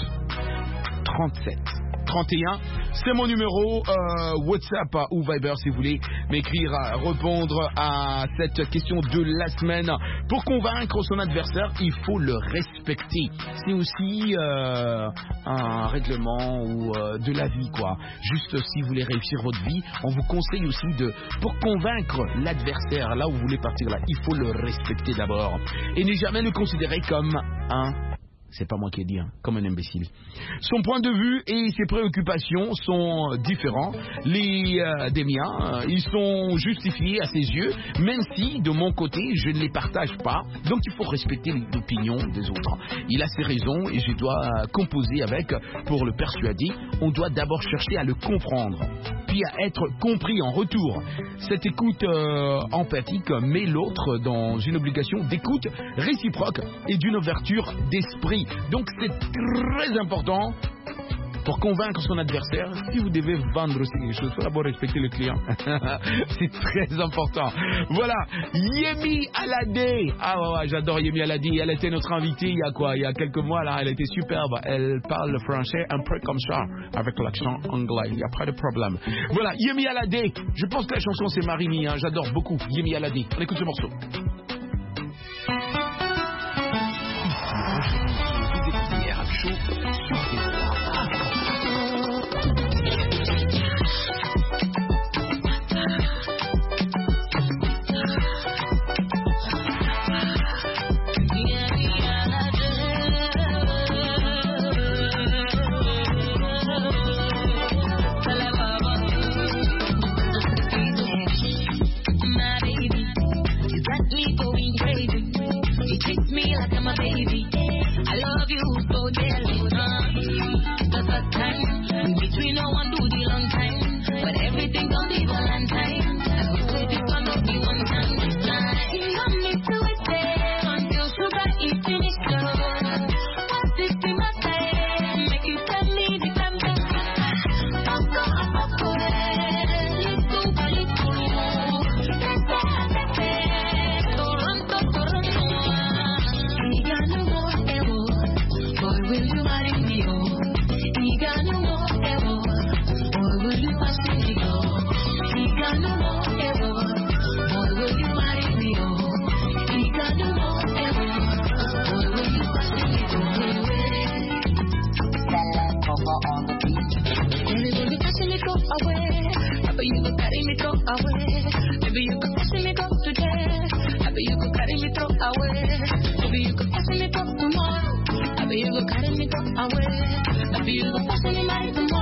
trente-sept trente et un. C'est mon numéro euh, WhatsApp ou Viber si vous voulez m'écrire, répondre à cette question de la semaine. Pour convaincre son adversaire, il faut le respecter. C'est aussi euh, un règlement ou euh, de la vie, quoi. Juste si vous voulez réussir votre vie, on vous conseille aussi de, pour convaincre l'adversaire, là où vous voulez partir, là, il faut le respecter d'abord. Et ne jamais le considérer comme un... C'est pas moi qui ai dit, hein, comme un imbécile. Son point de vue et ses préoccupations sont différents. Les euh, des miens, euh, ils sont justifiés à ses yeux, même si de mon côté, je ne les partage pas. Donc il faut respecter l'opinion des autres. Il a ses raisons et je dois euh, composer avec pour le persuader. On doit d'abord chercher à le comprendre, puis à être compris en retour. Cette écoute euh, empathique met l'autre dans une obligation d'écoute réciproque et d'une ouverture d'esprit. Donc c'est très important pour convaincre son adversaire. Si vous devez vendre aussi quelque chose, il faut d'abord respecter le client. C'est très important. Voilà, Yemi Alade. Ah ouais, ouais, j'adore Yemi Alade. Elle était notre invitée il y a quoi, il y a quelques mois là. Elle était superbe. Elle parle le français un peu comme ça, avec l'accent anglais. Il n'y a pas de problème. Voilà, Yemi Alade. Je pense que la chanson c'est Marini. Hein. J'adore beaucoup Yemi Alade. On écoute ce morceau.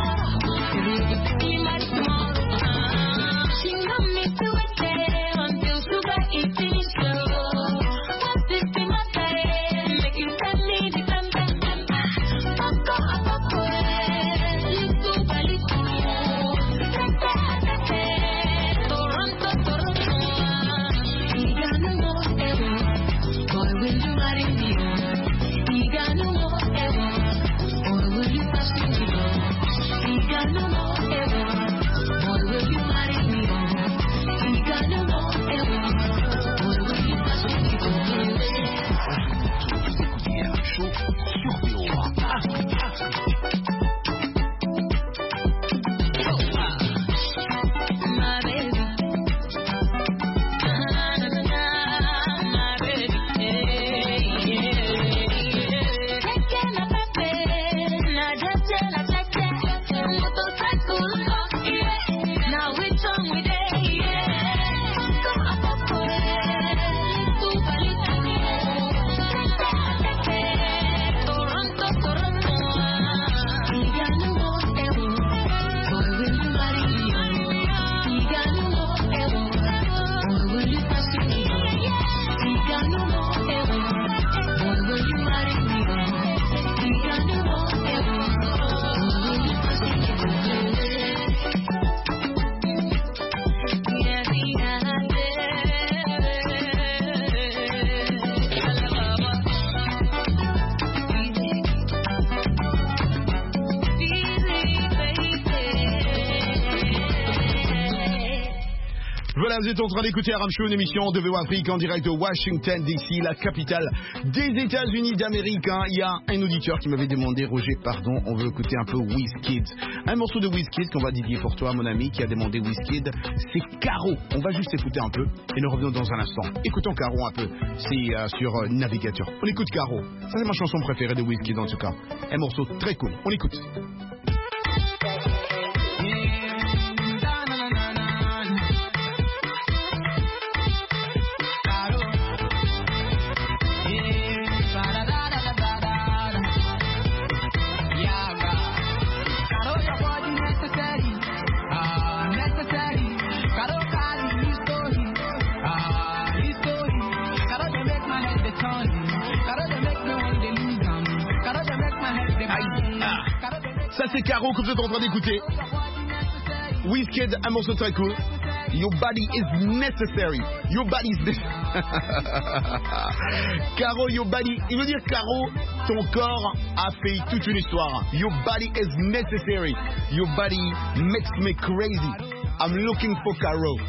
She got me to a day until Voilà, vous êtes en train d'écouter R M Show, une émission de V O Afrique en direct de Washington D C, la capitale des États-Unis d'Amérique. Hein. Il y a un auditeur qui m'avait demandé, Roger, pardon, on veut écouter un peu Wizkid. Un morceau de Wizkid qu'on va dédier pour toi, mon ami, qui a demandé Wizkid. C'est Caro. On va juste écouter un peu et nous revenons dans un instant. Écoutons Caro un peu. C'est euh, sur euh, Navigateur. On écoute Caro. Ça, c'est ma chanson préférée de Wizkid en tout cas. Un morceau très cool. On écoute. Ça c'est Caro que vous êtes en train d'écouter. Wizkid, un morceau très cool. Your body is necessary. Your body is necessary. Caro, your body. Il veut dire Caro, ton corps a fait toute une histoire. Your body is necessary. Your body makes me crazy. I'm looking for Caro.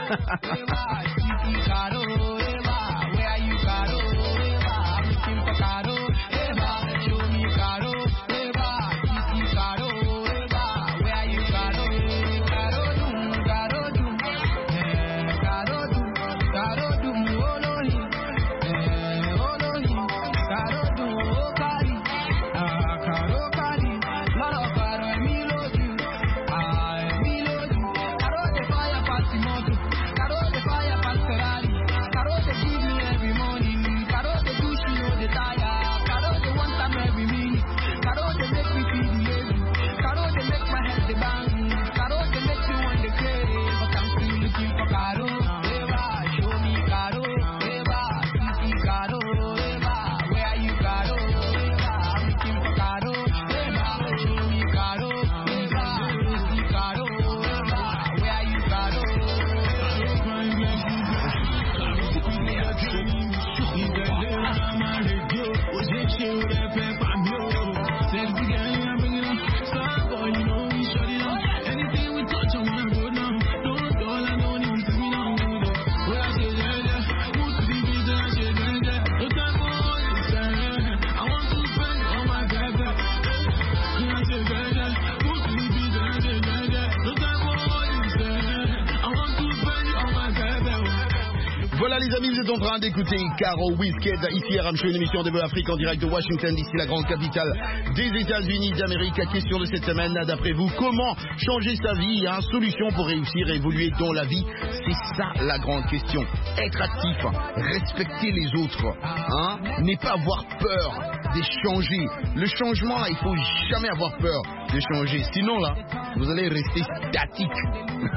Les amis, vous êtes en train d'écouter Caro Wizkid, ici R M Show, une émission de V O Afrique en direct de Washington D C, la grande capitale des États-Unis d'Amérique. Question de cette semaine, d'après vous, comment changer sa vie, hein, solution pour réussir et évoluer dans la vie? C'est ça la grande question. Être actif, respecter les autres, hein, n'est pas avoir peur de changer. Le changement, là, il faut jamais avoir peur de changer. Sinon, là, vous allez rester statique.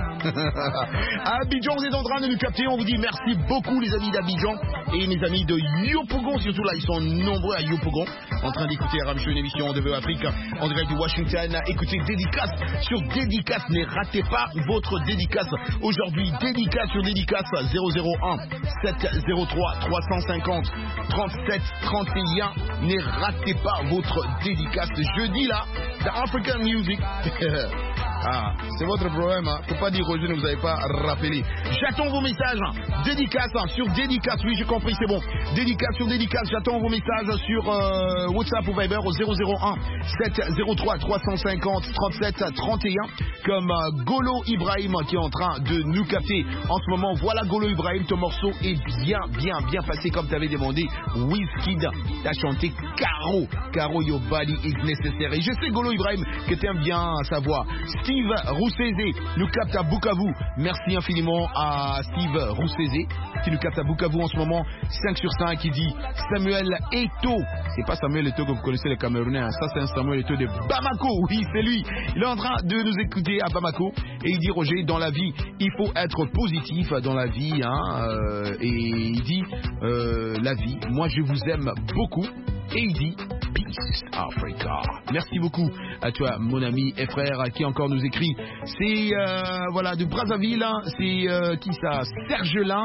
À Abidjan, vous êtes en train de nous capter. On vous dit merci beaucoup, les amis d'Abidjan et mes amis de Yopougon. Surtout là, ils sont nombreux à Yopougon, en train d'écouter R M Show, une émission de V O Afrique en direct de Washington. Écoutez, dédicace sur dédicace. Ne ratez pas votre dédicace. Aujourd'hui, dédicace sur dédicace zéro zéro un sept zéro trois trois cent cinquante trente-sept trente et un. Ne ratez pas votre dédicace. Jeudi là, The African Music. Ah, c'est votre problème, hein. Faut pas dire Roger, ne vous avez pas rappelé. J'attends vos messages. Dédicace hein, sur dédicace. Oui, j'ai compris, c'est bon. Dédicace sur dédicace. J'attends vos messages sur euh, WhatsApp ou Viber au zéro zéro un sept zéro trois trois cent cinquante trente-sept trente et un. Comme euh, Golo Ibrahim qui est en train de nous capter en ce moment. Voilà Golo Ibrahim, ton morceau est bien, bien, bien passé comme tu avais demandé. Wizkid, t'as chanté Caro. Caro, your body is necessary. Je sais Golo Ibrahim que t'aimes bien sa voix. Steve Roussezé nous capte à Bukavu. Merci infiniment à Steve Roussezé qui nous capte à Bukavu en ce moment. cinq sur cinq qui dit Samuel Eto'o. C'est pas Samuel Eto'o que vous connaissez, les Camerounais. Hein. Ça, c'est un Samuel Eto'o de Bamako. Oui, c'est lui. Il est en train de nous écouter à Bamako. Et il dit, Roger, dans la vie, il faut être positif dans la vie. Hein, euh, et il dit, euh, la vie, moi, je vous aime beaucoup. Et il dit Peace Africa. Merci beaucoup à toi, mon ami et frère, qui encore nous écrit. C'est euh, voilà de Brazzaville. Hein, c'est euh, qui ça? Sergelin.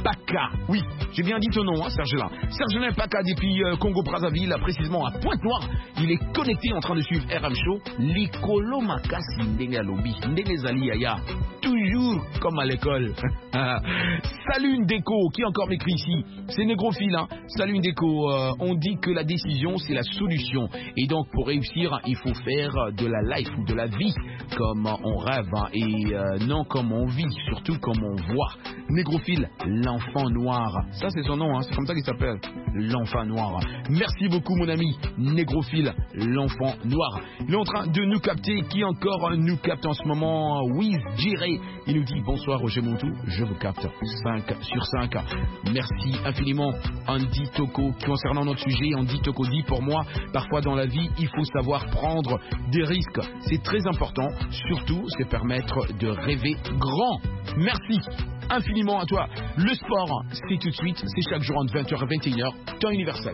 Paka. Oui, j'ai bien dit ton nom, hein, Sergelin. Sergelin Paka depuis euh, Congo-Brazzaville, précisément à Pointe-Noire. Il est connecté en train de suivre R M Show. L'Ikolo Makasi Ndengalobi, Ndengezali Yaya. Toujours comme à l'école. Salut Ndeko, qui encore m'écrit ici? C'est Négrophile, hein. Salut Ndeko, euh, on dit que la décision c'est la solution. Et donc pour réussir, il faut faire de la life ou de la vie comme on rêve, hein, et euh, non comme on vit, surtout comme on voit. Négrophile, l'enfant noir. Ça c'est son nom, hein. C'est comme ça qu'il s'appelle. L'enfant noir. Merci beaucoup mon ami Négrophile, l'enfant noir. Il est en train de nous capter. Qui encore nous capte en ce moment? Wiz Jiré. Il nous dit bonsoir Roger Montou, je vous capte cinq sur cinq. Merci infiniment Andy Toko. Concernant notre sujet, Andy Toko dit pour moi, parfois dans la vie, il faut savoir prendre des risques. C'est très important, surtout c'est permettre de rêver grand. Merci infiniment à toi. Le sport, c'est tout de suite, c'est chaque jour entre vingt heures et vingt et une heures, temps universel.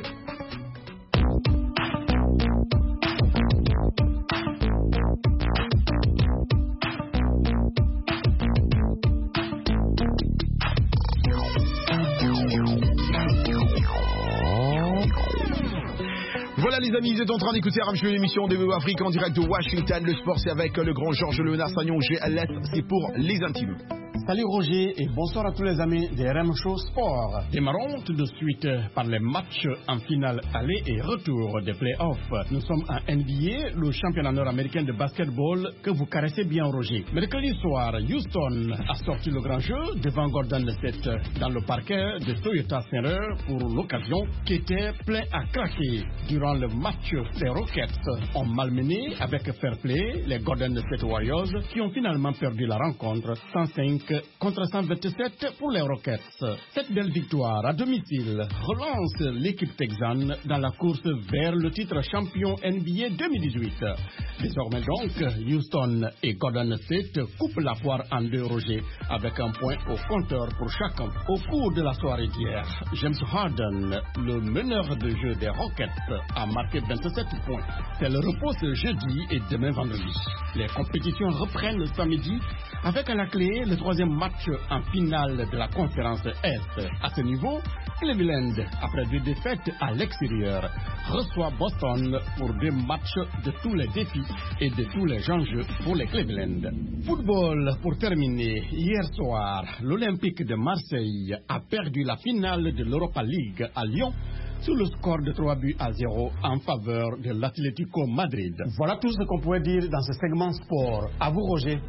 Voilà les amis, vous êtes en train d'écouter R M Show, l'émission de Afrique en direct de Washington. Le sport c'est avec le grand Georges Léonard Sagnon, G L S, c'est pour les intimes. Salut Roger et bonsoir à tous les amis de R M Show Sport. Démarrons tout de suite par les matchs en finale aller et retour des playoffs. Nous sommes en N B A, le championnat nord-américain de basketball que vous caressez bien Roger. Mercredi soir, Houston a sorti le grand jeu devant Golden State dans le parquet de Toyota Center pour l'occasion qui était plein à craquer. Durant le match, les Rockets ont malmené avec fair play les Golden State Warriors qui ont finalement perdu la rencontre cent cinq contre cent vingt-sept pour les Rockets. Cette belle victoire à domicile relance l'équipe texane dans la course vers le titre champion N B A deux mille dix-huit. Désormais donc, Houston et Golden State coupent la poire en deux, Roger, avec un point au compteur pour chacun. Au cours de la soirée d'hier, James Harden, le meneur de jeu des Rockets, a marqué vingt-sept points. C'est le repos ce jeudi et demain vendredi. Les compétitions reprennent samedi avec à la clé le troisième match en finale de la conférence Est. À ce niveau, Cleveland, après deux défaites à l'extérieur, reçoit Boston pour deux matchs de tous les défis et de tous les enjeux pour les Cleveland. Football, pour terminer, hier soir, l'Olympique de Marseille a perdu la finale de l'Europa League à Lyon sous le score de trois buts à zéro en faveur de l'Atlético Madrid. Voilà tout ce qu'on pouvait dire dans ce segment sport. À vous, Roger.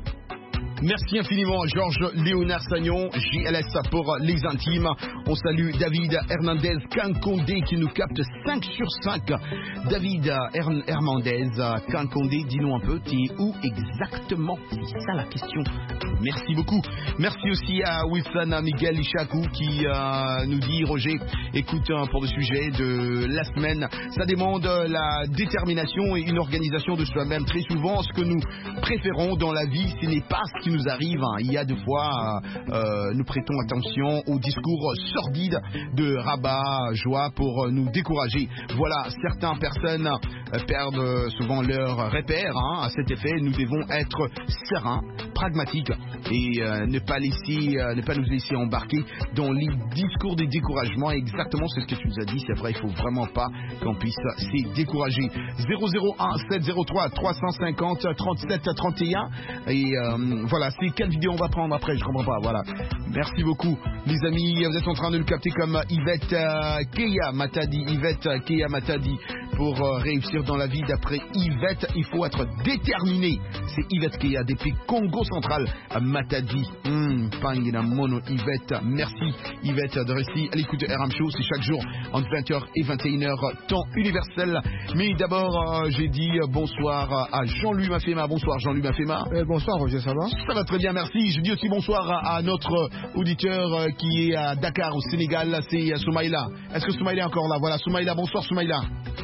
Merci infiniment Georges Léonard Sagnon, J L S pour les intimes. On salue David Hernandez Kankondé qui nous capte cinq sur cinq. David Hernandez Kankondé, dis-nous un peu, t'es où exactement? C'est ça la question. Merci beaucoup. Merci aussi à Wilson Miguel Ishaku qui euh, nous dit, Roger, écoute pour le sujet de la semaine, ça demande la détermination et une organisation de soi-même. Très souvent, ce que nous préférons dans la vie, ce n'est pas ce qui nous arrive. Hein. Il y a deux fois, euh, nous prêtons attention aux discours sordides de Rabat Joie pour nous décourager. Voilà, certaines personnes perdent souvent leur repère. Hein. À cet effet, nous devons être sereins, pragmatiques et euh, ne pas laisser, euh, ne pas nous laisser embarquer dans les discours de découragement. Exactement, c'est ce que tu nous as dit. C'est vrai, il faut vraiment pas qu'on puisse se décourager. zéro zéro un sept zéro trois trois cent cinquante trente-sept trente et un et euh, voilà, c'est quelle vidéo on va prendre après, je comprends pas. Voilà, merci beaucoup les amis, vous êtes en train de le capter comme Yvette euh, Keya Matadi, Yvette euh, Keya Matadi. Pour euh, réussir dans la vie, d'après Yvette, il faut être déterminé. C'est Yvette Keya depuis Congo Central à Matadi. Hum, Pangina Mono Yvette. Merci Yvette de rester à l'écoute de R M Show. C'est chaque jour entre vingt heures et vingt et une heures, temps universel. Mais d'abord, euh, j'ai dit bonsoir à Jean-Louis Mafema. Bonsoir Jean-Louis Mafema. Euh, bonsoir Roger, ça va? Ça va très bien, merci. Je dis aussi bonsoir à, à notre auditeur euh, qui est à Dakar au Sénégal. C'est euh, Soumaïla. Est-ce que Soumaïla est encore là? Voilà, Soumaïla, bonsoir Soumaïla.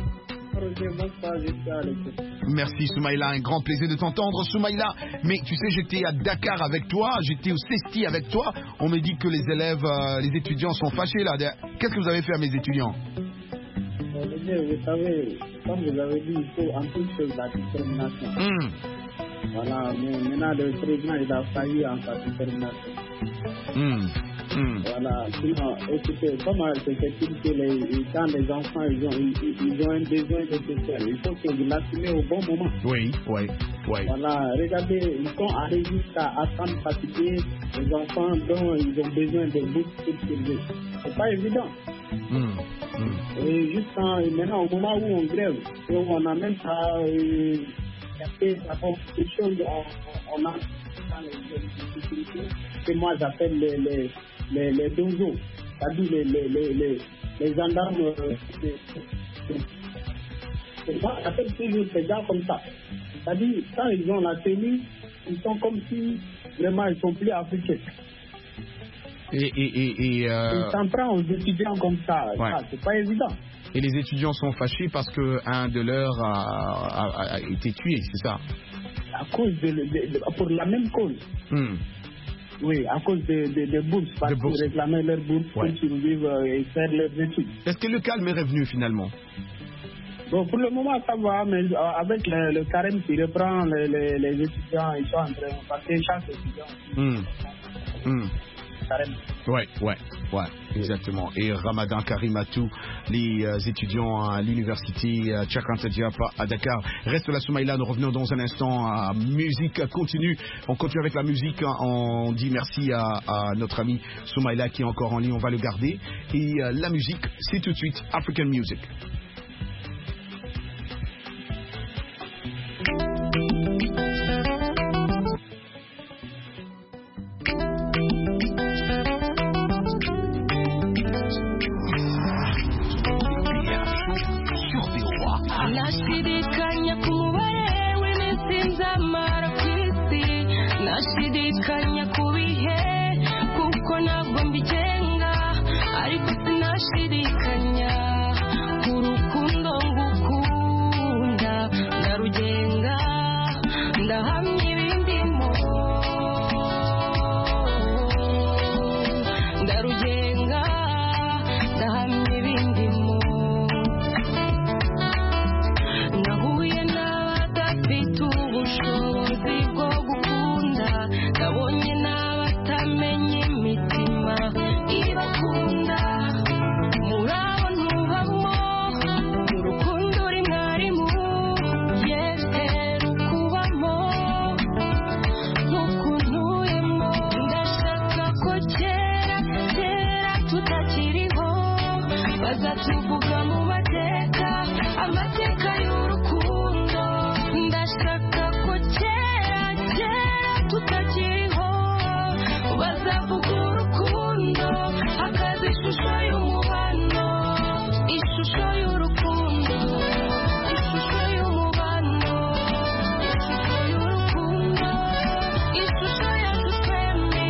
Merci Soumaïla, un grand plaisir de t'entendre Soumaïla. Mais tu sais, j'étais à Dakar avec toi, j'étais au CESTI avec toi. On me dit que les élèves, euh, les étudiants sont fâchés là. Qu'est-ce que vous avez fait à mes étudiants? Vous savez, comme vous avez dit, il faut en plus faire la détermination. Mmh. Voilà, mais maintenant le président il a failli en sa détermination. Mmh. Mmh. Voilà, Voilà, sinon, écoutez, comment c'est que les, quand les enfants ils ont, ils, ils ont un besoin de se faire, il faut que vous l'assumez au bon moment. Oui, oui, oui. Voilà, regardez, ils sont arrivés jusqu'à attendre fatiguer les enfants dont ils ont besoin de bourses pour survivre. C'est pas évident. Mmh, mmh. Et juste quand, maintenant, au moment où on grève, où on n'a même pas euh, fait quelque chose, on, on a les difficultés que moi j'appelle les, les, les, les dozos, c'est-à-dire les, les, les, les, les gendarmes. Euh, c'est moi j'appelle toujours ces gens comme ça. C'est-à-dire, quand ils ont la tenue, ils sont comme si vraiment ils sont plus africains. Et, et, et, et euh... Ils s'en prennent aux étudiants comme ça, ouais. Ça c'est pas évident. Et les étudiants sont fâchés parce qu'un de leurs a, a, a été tué, c'est ça? À cause de, de, de pour la même cause. Mm. Oui, à cause de, de, de bourses, parce qu'ils réclamaient leurs bourses ouais. pour survivre et faire leurs études. Est-ce que le calme est revenu finalement? Bon, pour le moment, ça va, mais avec le, le carême qui reprend, les, les, les étudiants, ils sont en train de passer chaque étudiant. Mm. Mm. Carême. Ouais, ouais, ouais, exactement. Et Ramadan Karim à tous les euh, étudiants à l'université euh, Cheikh Anta Diop à Dakar. Reste la Soumaïla, nous revenons dans un instant à musique continue. On continue avec la musique. On dit merci à, à notre ami Soumaïla qui est encore en ligne. On va le garder. Et euh, la musique, c'est tout de suite African Music. Nashidikanya ku mubare w'iminsi nzamara ku isi, nashidikanya ku bihe kuko ntabwo mbigenga, ariko sinashidikanya ku rukundo ngukunda, ndarugenga ndahamya ibindimo, ndarugenga ndahamya ibindimo. Ubushobozi bwo gukunda, ndabonye n'abatamenye imitima ibakunda, murabo ntubamo mu rukundo uri mwarimu, yese rukubamo ntukuntuyemo, ndashaka ko kera kera tutakiriho bazatuvuga mu mateka, amateka y'urukundo. Ndashaka ko kera kera tutakiriho bazavuga urukundo, hakaza ishusho y'umubano, ishusho y'urukundo, ishusho y'umubano, ishusho y'urukundo, ishusho yacu twembi.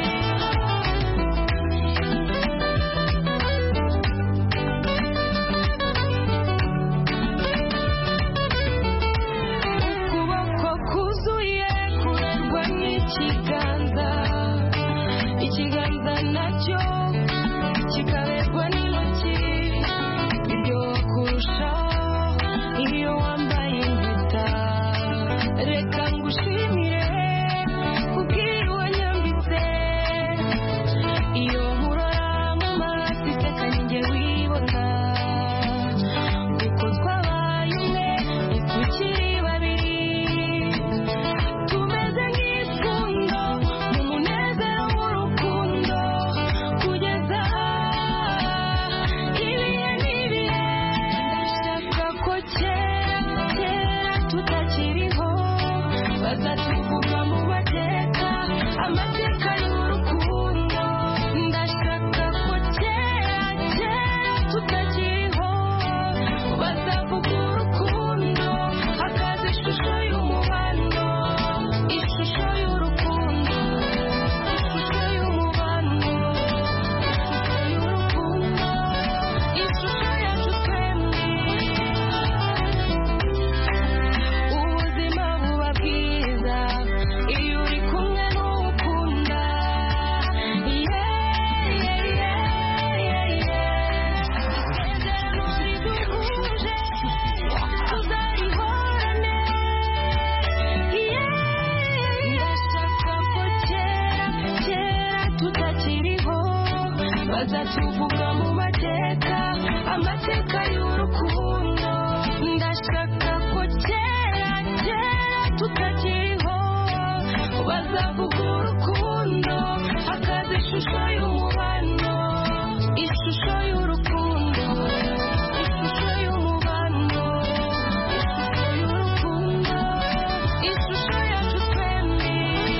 Kuzuye kurerwa n'ikiganza, ikiganza nacyo kikaberwa n'intoki, ibyo kurusha iyo wambaye impeta. Reka ngushimire kubw'iyo wanyambitse, iyo nkurora mu maso iteka ninjye wibona, kuko twabaye umwe ntitukiri babiri. Tumeze nk'ipfundo mu munezero w'urukundo, bazatuvuga mu mateka amateka y'urukundo ndashaka ko kera kera tutakiriho bazavuga urukundo hakaza ishusho y'umubano ishusho y'urukundo ishusho y'umubano ishusho y'urukundo ishusho yacu twembi.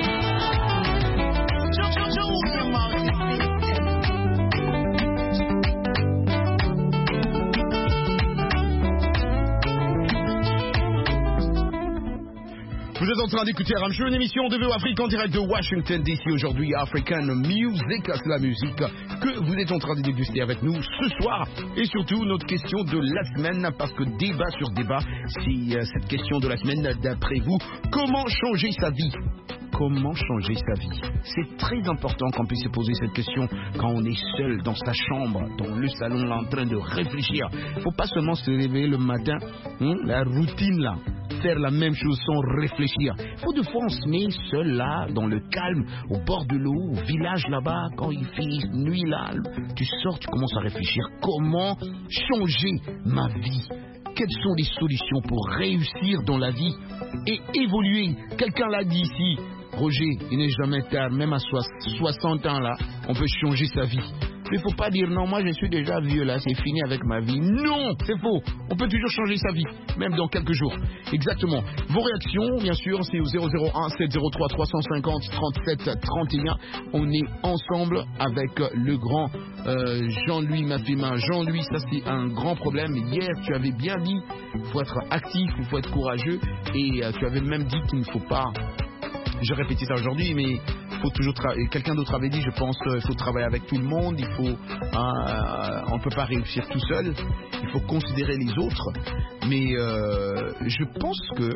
Vous êtes en train d'écouter R M Show, une émission de V O Afrique en direct de Washington D C. Aujourd'hui, African Music, c'est la musique que vous êtes en train de déguster avec nous ce soir. Et surtout, notre question de la semaine, parce que débat sur débat, c'est euh, cette question de la semaine d'après vous. Comment changer sa vie ? Comment changer sa vie? C'est très important qu'on puisse se poser cette question quand on est seul dans sa chambre, dans le salon, là, en train de réfléchir. Il ne faut pas seulement se réveiller le matin, hein, la routine là, faire la même chose sans réfléchir. Il faut de fois on se met seul là, dans le calme, au bord de l'eau, au village là-bas, quand il fait nuit là, tu sors, tu commences à réfléchir. Comment changer ma vie? Quelles sont les solutions pour réussir dans la vie et évoluer? Quelqu'un l'a dit ici. Roger, il n'est jamais tard, même à soixante ans là, on peut changer sa vie. Mais il ne faut pas dire non, moi je suis déjà vieux là, c'est fini avec ma vie. Non, c'est faux. On peut toujours changer sa vie, même dans quelques jours. Exactement. Vos réactions, bien sûr, c'est au zéro zéro un sept zéro trois trois cent cinquante trente-sept trente et un. On est ensemble avec le grand euh, Jean-Louis Mafema. Jean-Louis, ça c'est un grand problème. Hier, tu avais bien dit, il faut être actif, il faut être courageux. Et euh, tu avais même dit qu'il ne faut pas... Je répétais ça aujourd'hui, mais il faut toujours travailler. Quelqu'un d'autre avait dit, je pense, il faut travailler avec tout le monde. Il faut, euh, on ne peut pas réussir tout seul. Il faut considérer les autres. Mais euh, je pense que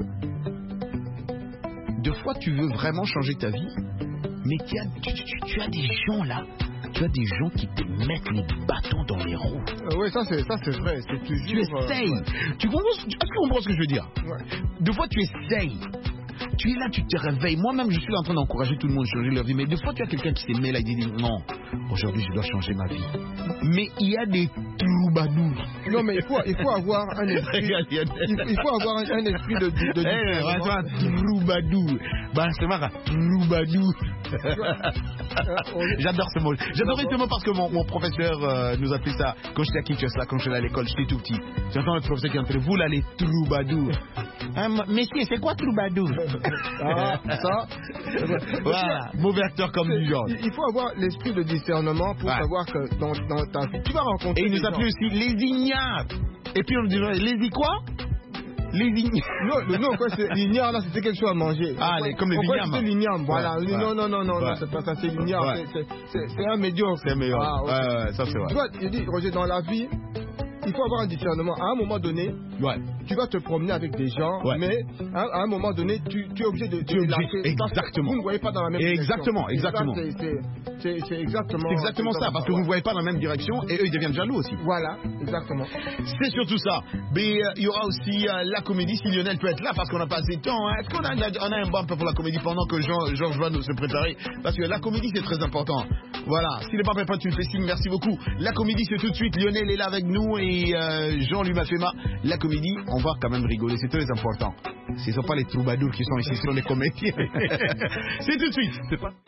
deux fois, tu veux vraiment changer ta vie, mais tu as, tu, tu, tu as des gens là. Tu as des gens qui te mettent les bâtons dans les roues. Euh, oui, ça c'est, ça c'est vrai. C'est toujours, tu essayes. Euh, ouais. Tu comprends, est-ce que tu comprends ce que je veux dire? Ouais. Deux fois, tu essayes. Tu es là, tu te réveilles. Moi-même, je suis là en train d'encourager tout le monde à changer leur vie. Mais des fois, tu as quelqu'un qui s'est mêlé là et dit non, aujourd'hui, je dois changer ma vie. Mais il y a des troubadours. Non, mais il faut, il faut avoir un esprit. il, il faut avoir un, un esprit de. de, de hey, troubadour. Bah, c'est marrant. Troubadour. J'adore ce mot. J'adorais ce mot parce que mon, mon professeur euh, nous a fait ça quand j'étais à Kinshasa, quand j'étais à l'école, j'étais tout petit. J'entends le professeur qui entrait, vous là, les troubadours. Hein, messieurs, c'est quoi troubadour? Ah, ça. Voilà, mauvais acteur comme du genre. Il faut avoir l'esprit de discernement pour ouais. savoir que dans, dans ta vie, tu vas rencontrer. Et il nous appelait aussi les ignares. Et puis on nous dit, les i quoi? Les ignares. Non, non, quoi, c'est l'ignare là, c'était quelque chose à manger. Ah, les, comme les ignares. C'est l'ignare, voilà. Ouais, non, non, non, non, ouais. non, c'est pas ça, c'est l'ignare. Ouais. C'est, c'est, c'est un médiocre. C'est un meilleur. Ah, okay. ouais, ouais, ça c'est vrai. Tu vois, je dis, Roger, dans la vie, il faut avoir un discernement. À un moment donné, ouais. tu vas te promener avec des gens, ouais. mais à, à un moment donné, tu, tu es obligé de... Tu es obligé, exactement. Vous ne voyez pas dans la même exactement, direction. Exactement, c'est, c'est, c'est, c'est exactement... C'est exactement ça, parce que vous ne voyez pas dans la même direction et eux, ils deviennent jaloux aussi. Voilà, exactement. C'est surtout ça. Mais il euh, y aura aussi euh, la comédie, si Lionel peut être là, parce qu'on n'a pas assez de temps. Hein. Est-ce qu'on a, on a un bump pour la comédie pendant que Jean, Georges va nous se préparer? Parce que la comédie, c'est très important. Voilà, si n'est pas prêt, tu me fais signe, merci beaucoup. La comédie, c'est tout de suite. Lionel est là avec nous et euh, Jean-Louis Mafema. La comédie, on va quand même rigoler, c'est très important. Ce ne sont pas les troubadours qui sont ici, ce sont les comédiens. C'est tout de suite. C'est pas...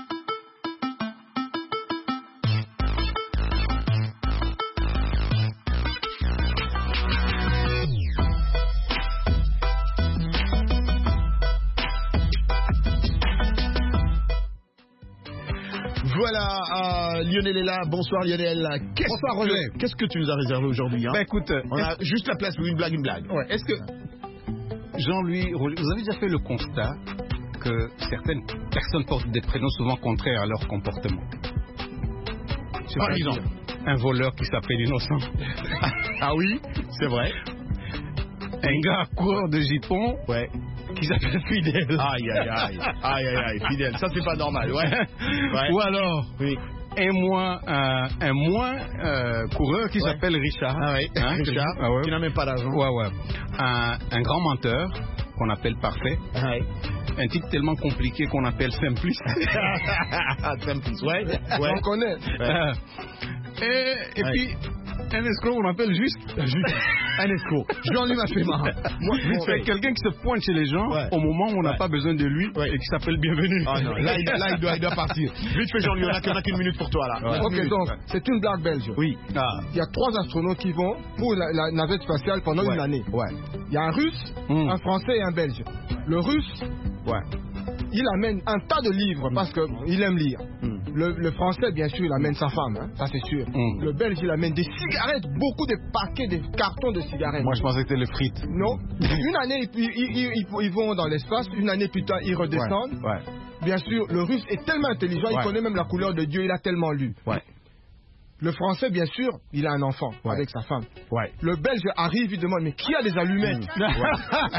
Voilà, euh, Lionel est là. Bonsoir Lionel. Qu'est-ce Bonsoir que, Roger. Qu'est-ce que tu nous as réservé aujourd'hui hein? Bah écoute, on a juste la place pour une blague, une blague. Ouais. Est-ce que Jean-Louis, vous avez déjà fait le constat que certaines personnes portent des prénoms souvent contraires à leur comportement? Par exemple, un voleur qui s'appelle Innocent. Ah oui, c'est vrai. Un gars coureur de jupons. Ouais. Qui s'appelle Fidèle. Aïe, aïe, aïe. Aïe, aïe, aïe. Fidèle. Ça, c'est pas normal. Ouais. Ouais. Ou alors, oui. un moins, euh, un moins euh, coureur qui ouais. s'appelle Richard. Ah oui. Hein, Richard. Ah ouais. Qui n'a même pas d'argent. Ouais, ouais. Un, un grand menteur. qu'on appelle parfait. Ouais. Un titre tellement compliqué qu'on appelle simpliste. Simpliste, ouais. ouais. On connaît. Euh, et et ouais. puis, un escroc, on appelle juste. Juste. Un escroc. Jean-Louis m'a fait marre. Moi, vite fait, quelqu'un qui se pointe chez les gens ouais. au moment où on n'a ouais. pas besoin de lui ouais. et qui s'appelle Bienvenue. Ah non, là, il, là il, doit, il doit partir. Vite fait, Jean-Louis, on n'a qu'une minute pour toi là. Ouais. Ok, minutes, donc, ouais. c'est une blague belge. Oui. Ah. Il y a trois astronautes qui vont pour la, la navette spatiale pendant ouais. une année. Ouais. Il y a un russe, mmh. un français et un belge. Le russe, ouais. il amène un tas de livres parce qu'il aime lire. Mm. Le, le français, bien sûr, il amène sa femme, hein, ça c'est sûr. Mm. Le belge, il amène des cigarettes, beaucoup de paquets, de cartons de cigarettes. Moi, je pensais que c'était les frites. Non. Une année, ils, ils, ils, ils vont dans l'espace, une année plus tard, ils redescendent. Ouais. Ouais. Bien sûr, le russe est tellement intelligent, ouais. il connaît même la couleur de Dieu, il a tellement lu. Ouais. Le français, bien sûr, il a un enfant ouais. avec sa femme. Ouais. Le belge arrive, il demande, mais qui a des allumettes? Mmh. Ouais.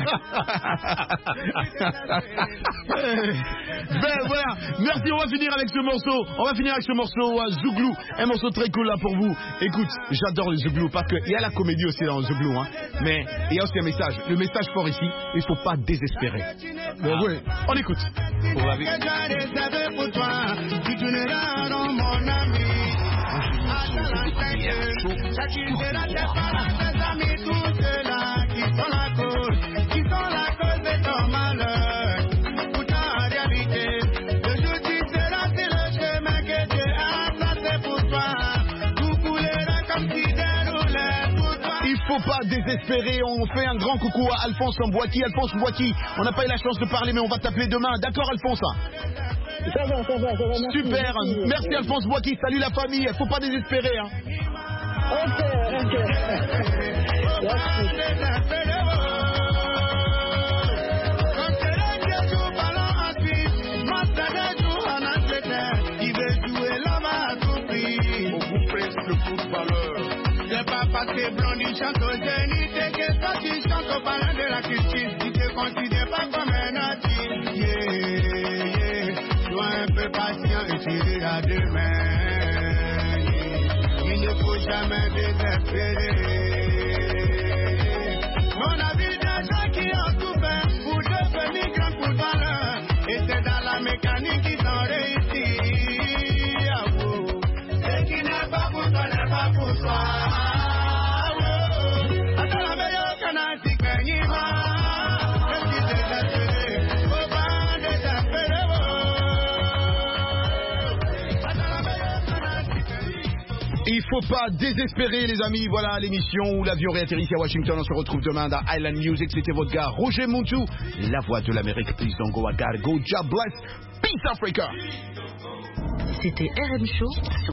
Ben voilà, merci, on va finir avec ce morceau. On va finir avec ce morceau, uh, Zouglou. Un morceau très cool là pour vous. Écoute, j'adore le Zouglou parce qu'il y a la comédie aussi dans le Zouglou, hein. Mais il y a aussi un message. Le message fort ici, il ne faut pas désespérer. Bon, ah. oui. On écoute. Pour la vie. Il faut pas désespérer, on fait un grand coucou à Alphonse Mbouaki. Alphonse Mbouaki, on n'a pas eu la chance de parler mais on va t'appeler demain, d'accord Alphonse? Ça va, ça va, ça va. Merci. Super, merci, merci Alphonse Mbouaki, salut la famille, il faut pas désespérer. Hein. Ok, ok. Merci. Parce que Blondie chante au zénith et que toi tu chantes au palais de la culture. Tu te considères pas comme un artiste. Yeah, yeah. Sois un peu patient et tu verras demain. Yeah. Il ne faut jamais désespérer. On a vu des gens qui ont tout fait pour devenir grands pour valeur. Et c'est dans la mécanique qu'ils ont réussi. Ah, oh. Ce qui n'est pas pour toi n'est pas pour toi. Il faut pas désespérer les amis, voilà l'émission où l'avion réatterrit à Washington. On se retrouve demain dans Island Music. C'était votre gars Roger Montou, la voix de l'Amérique. Please don't go, I gotta go, God bless, peace Africa. C'était R M Show.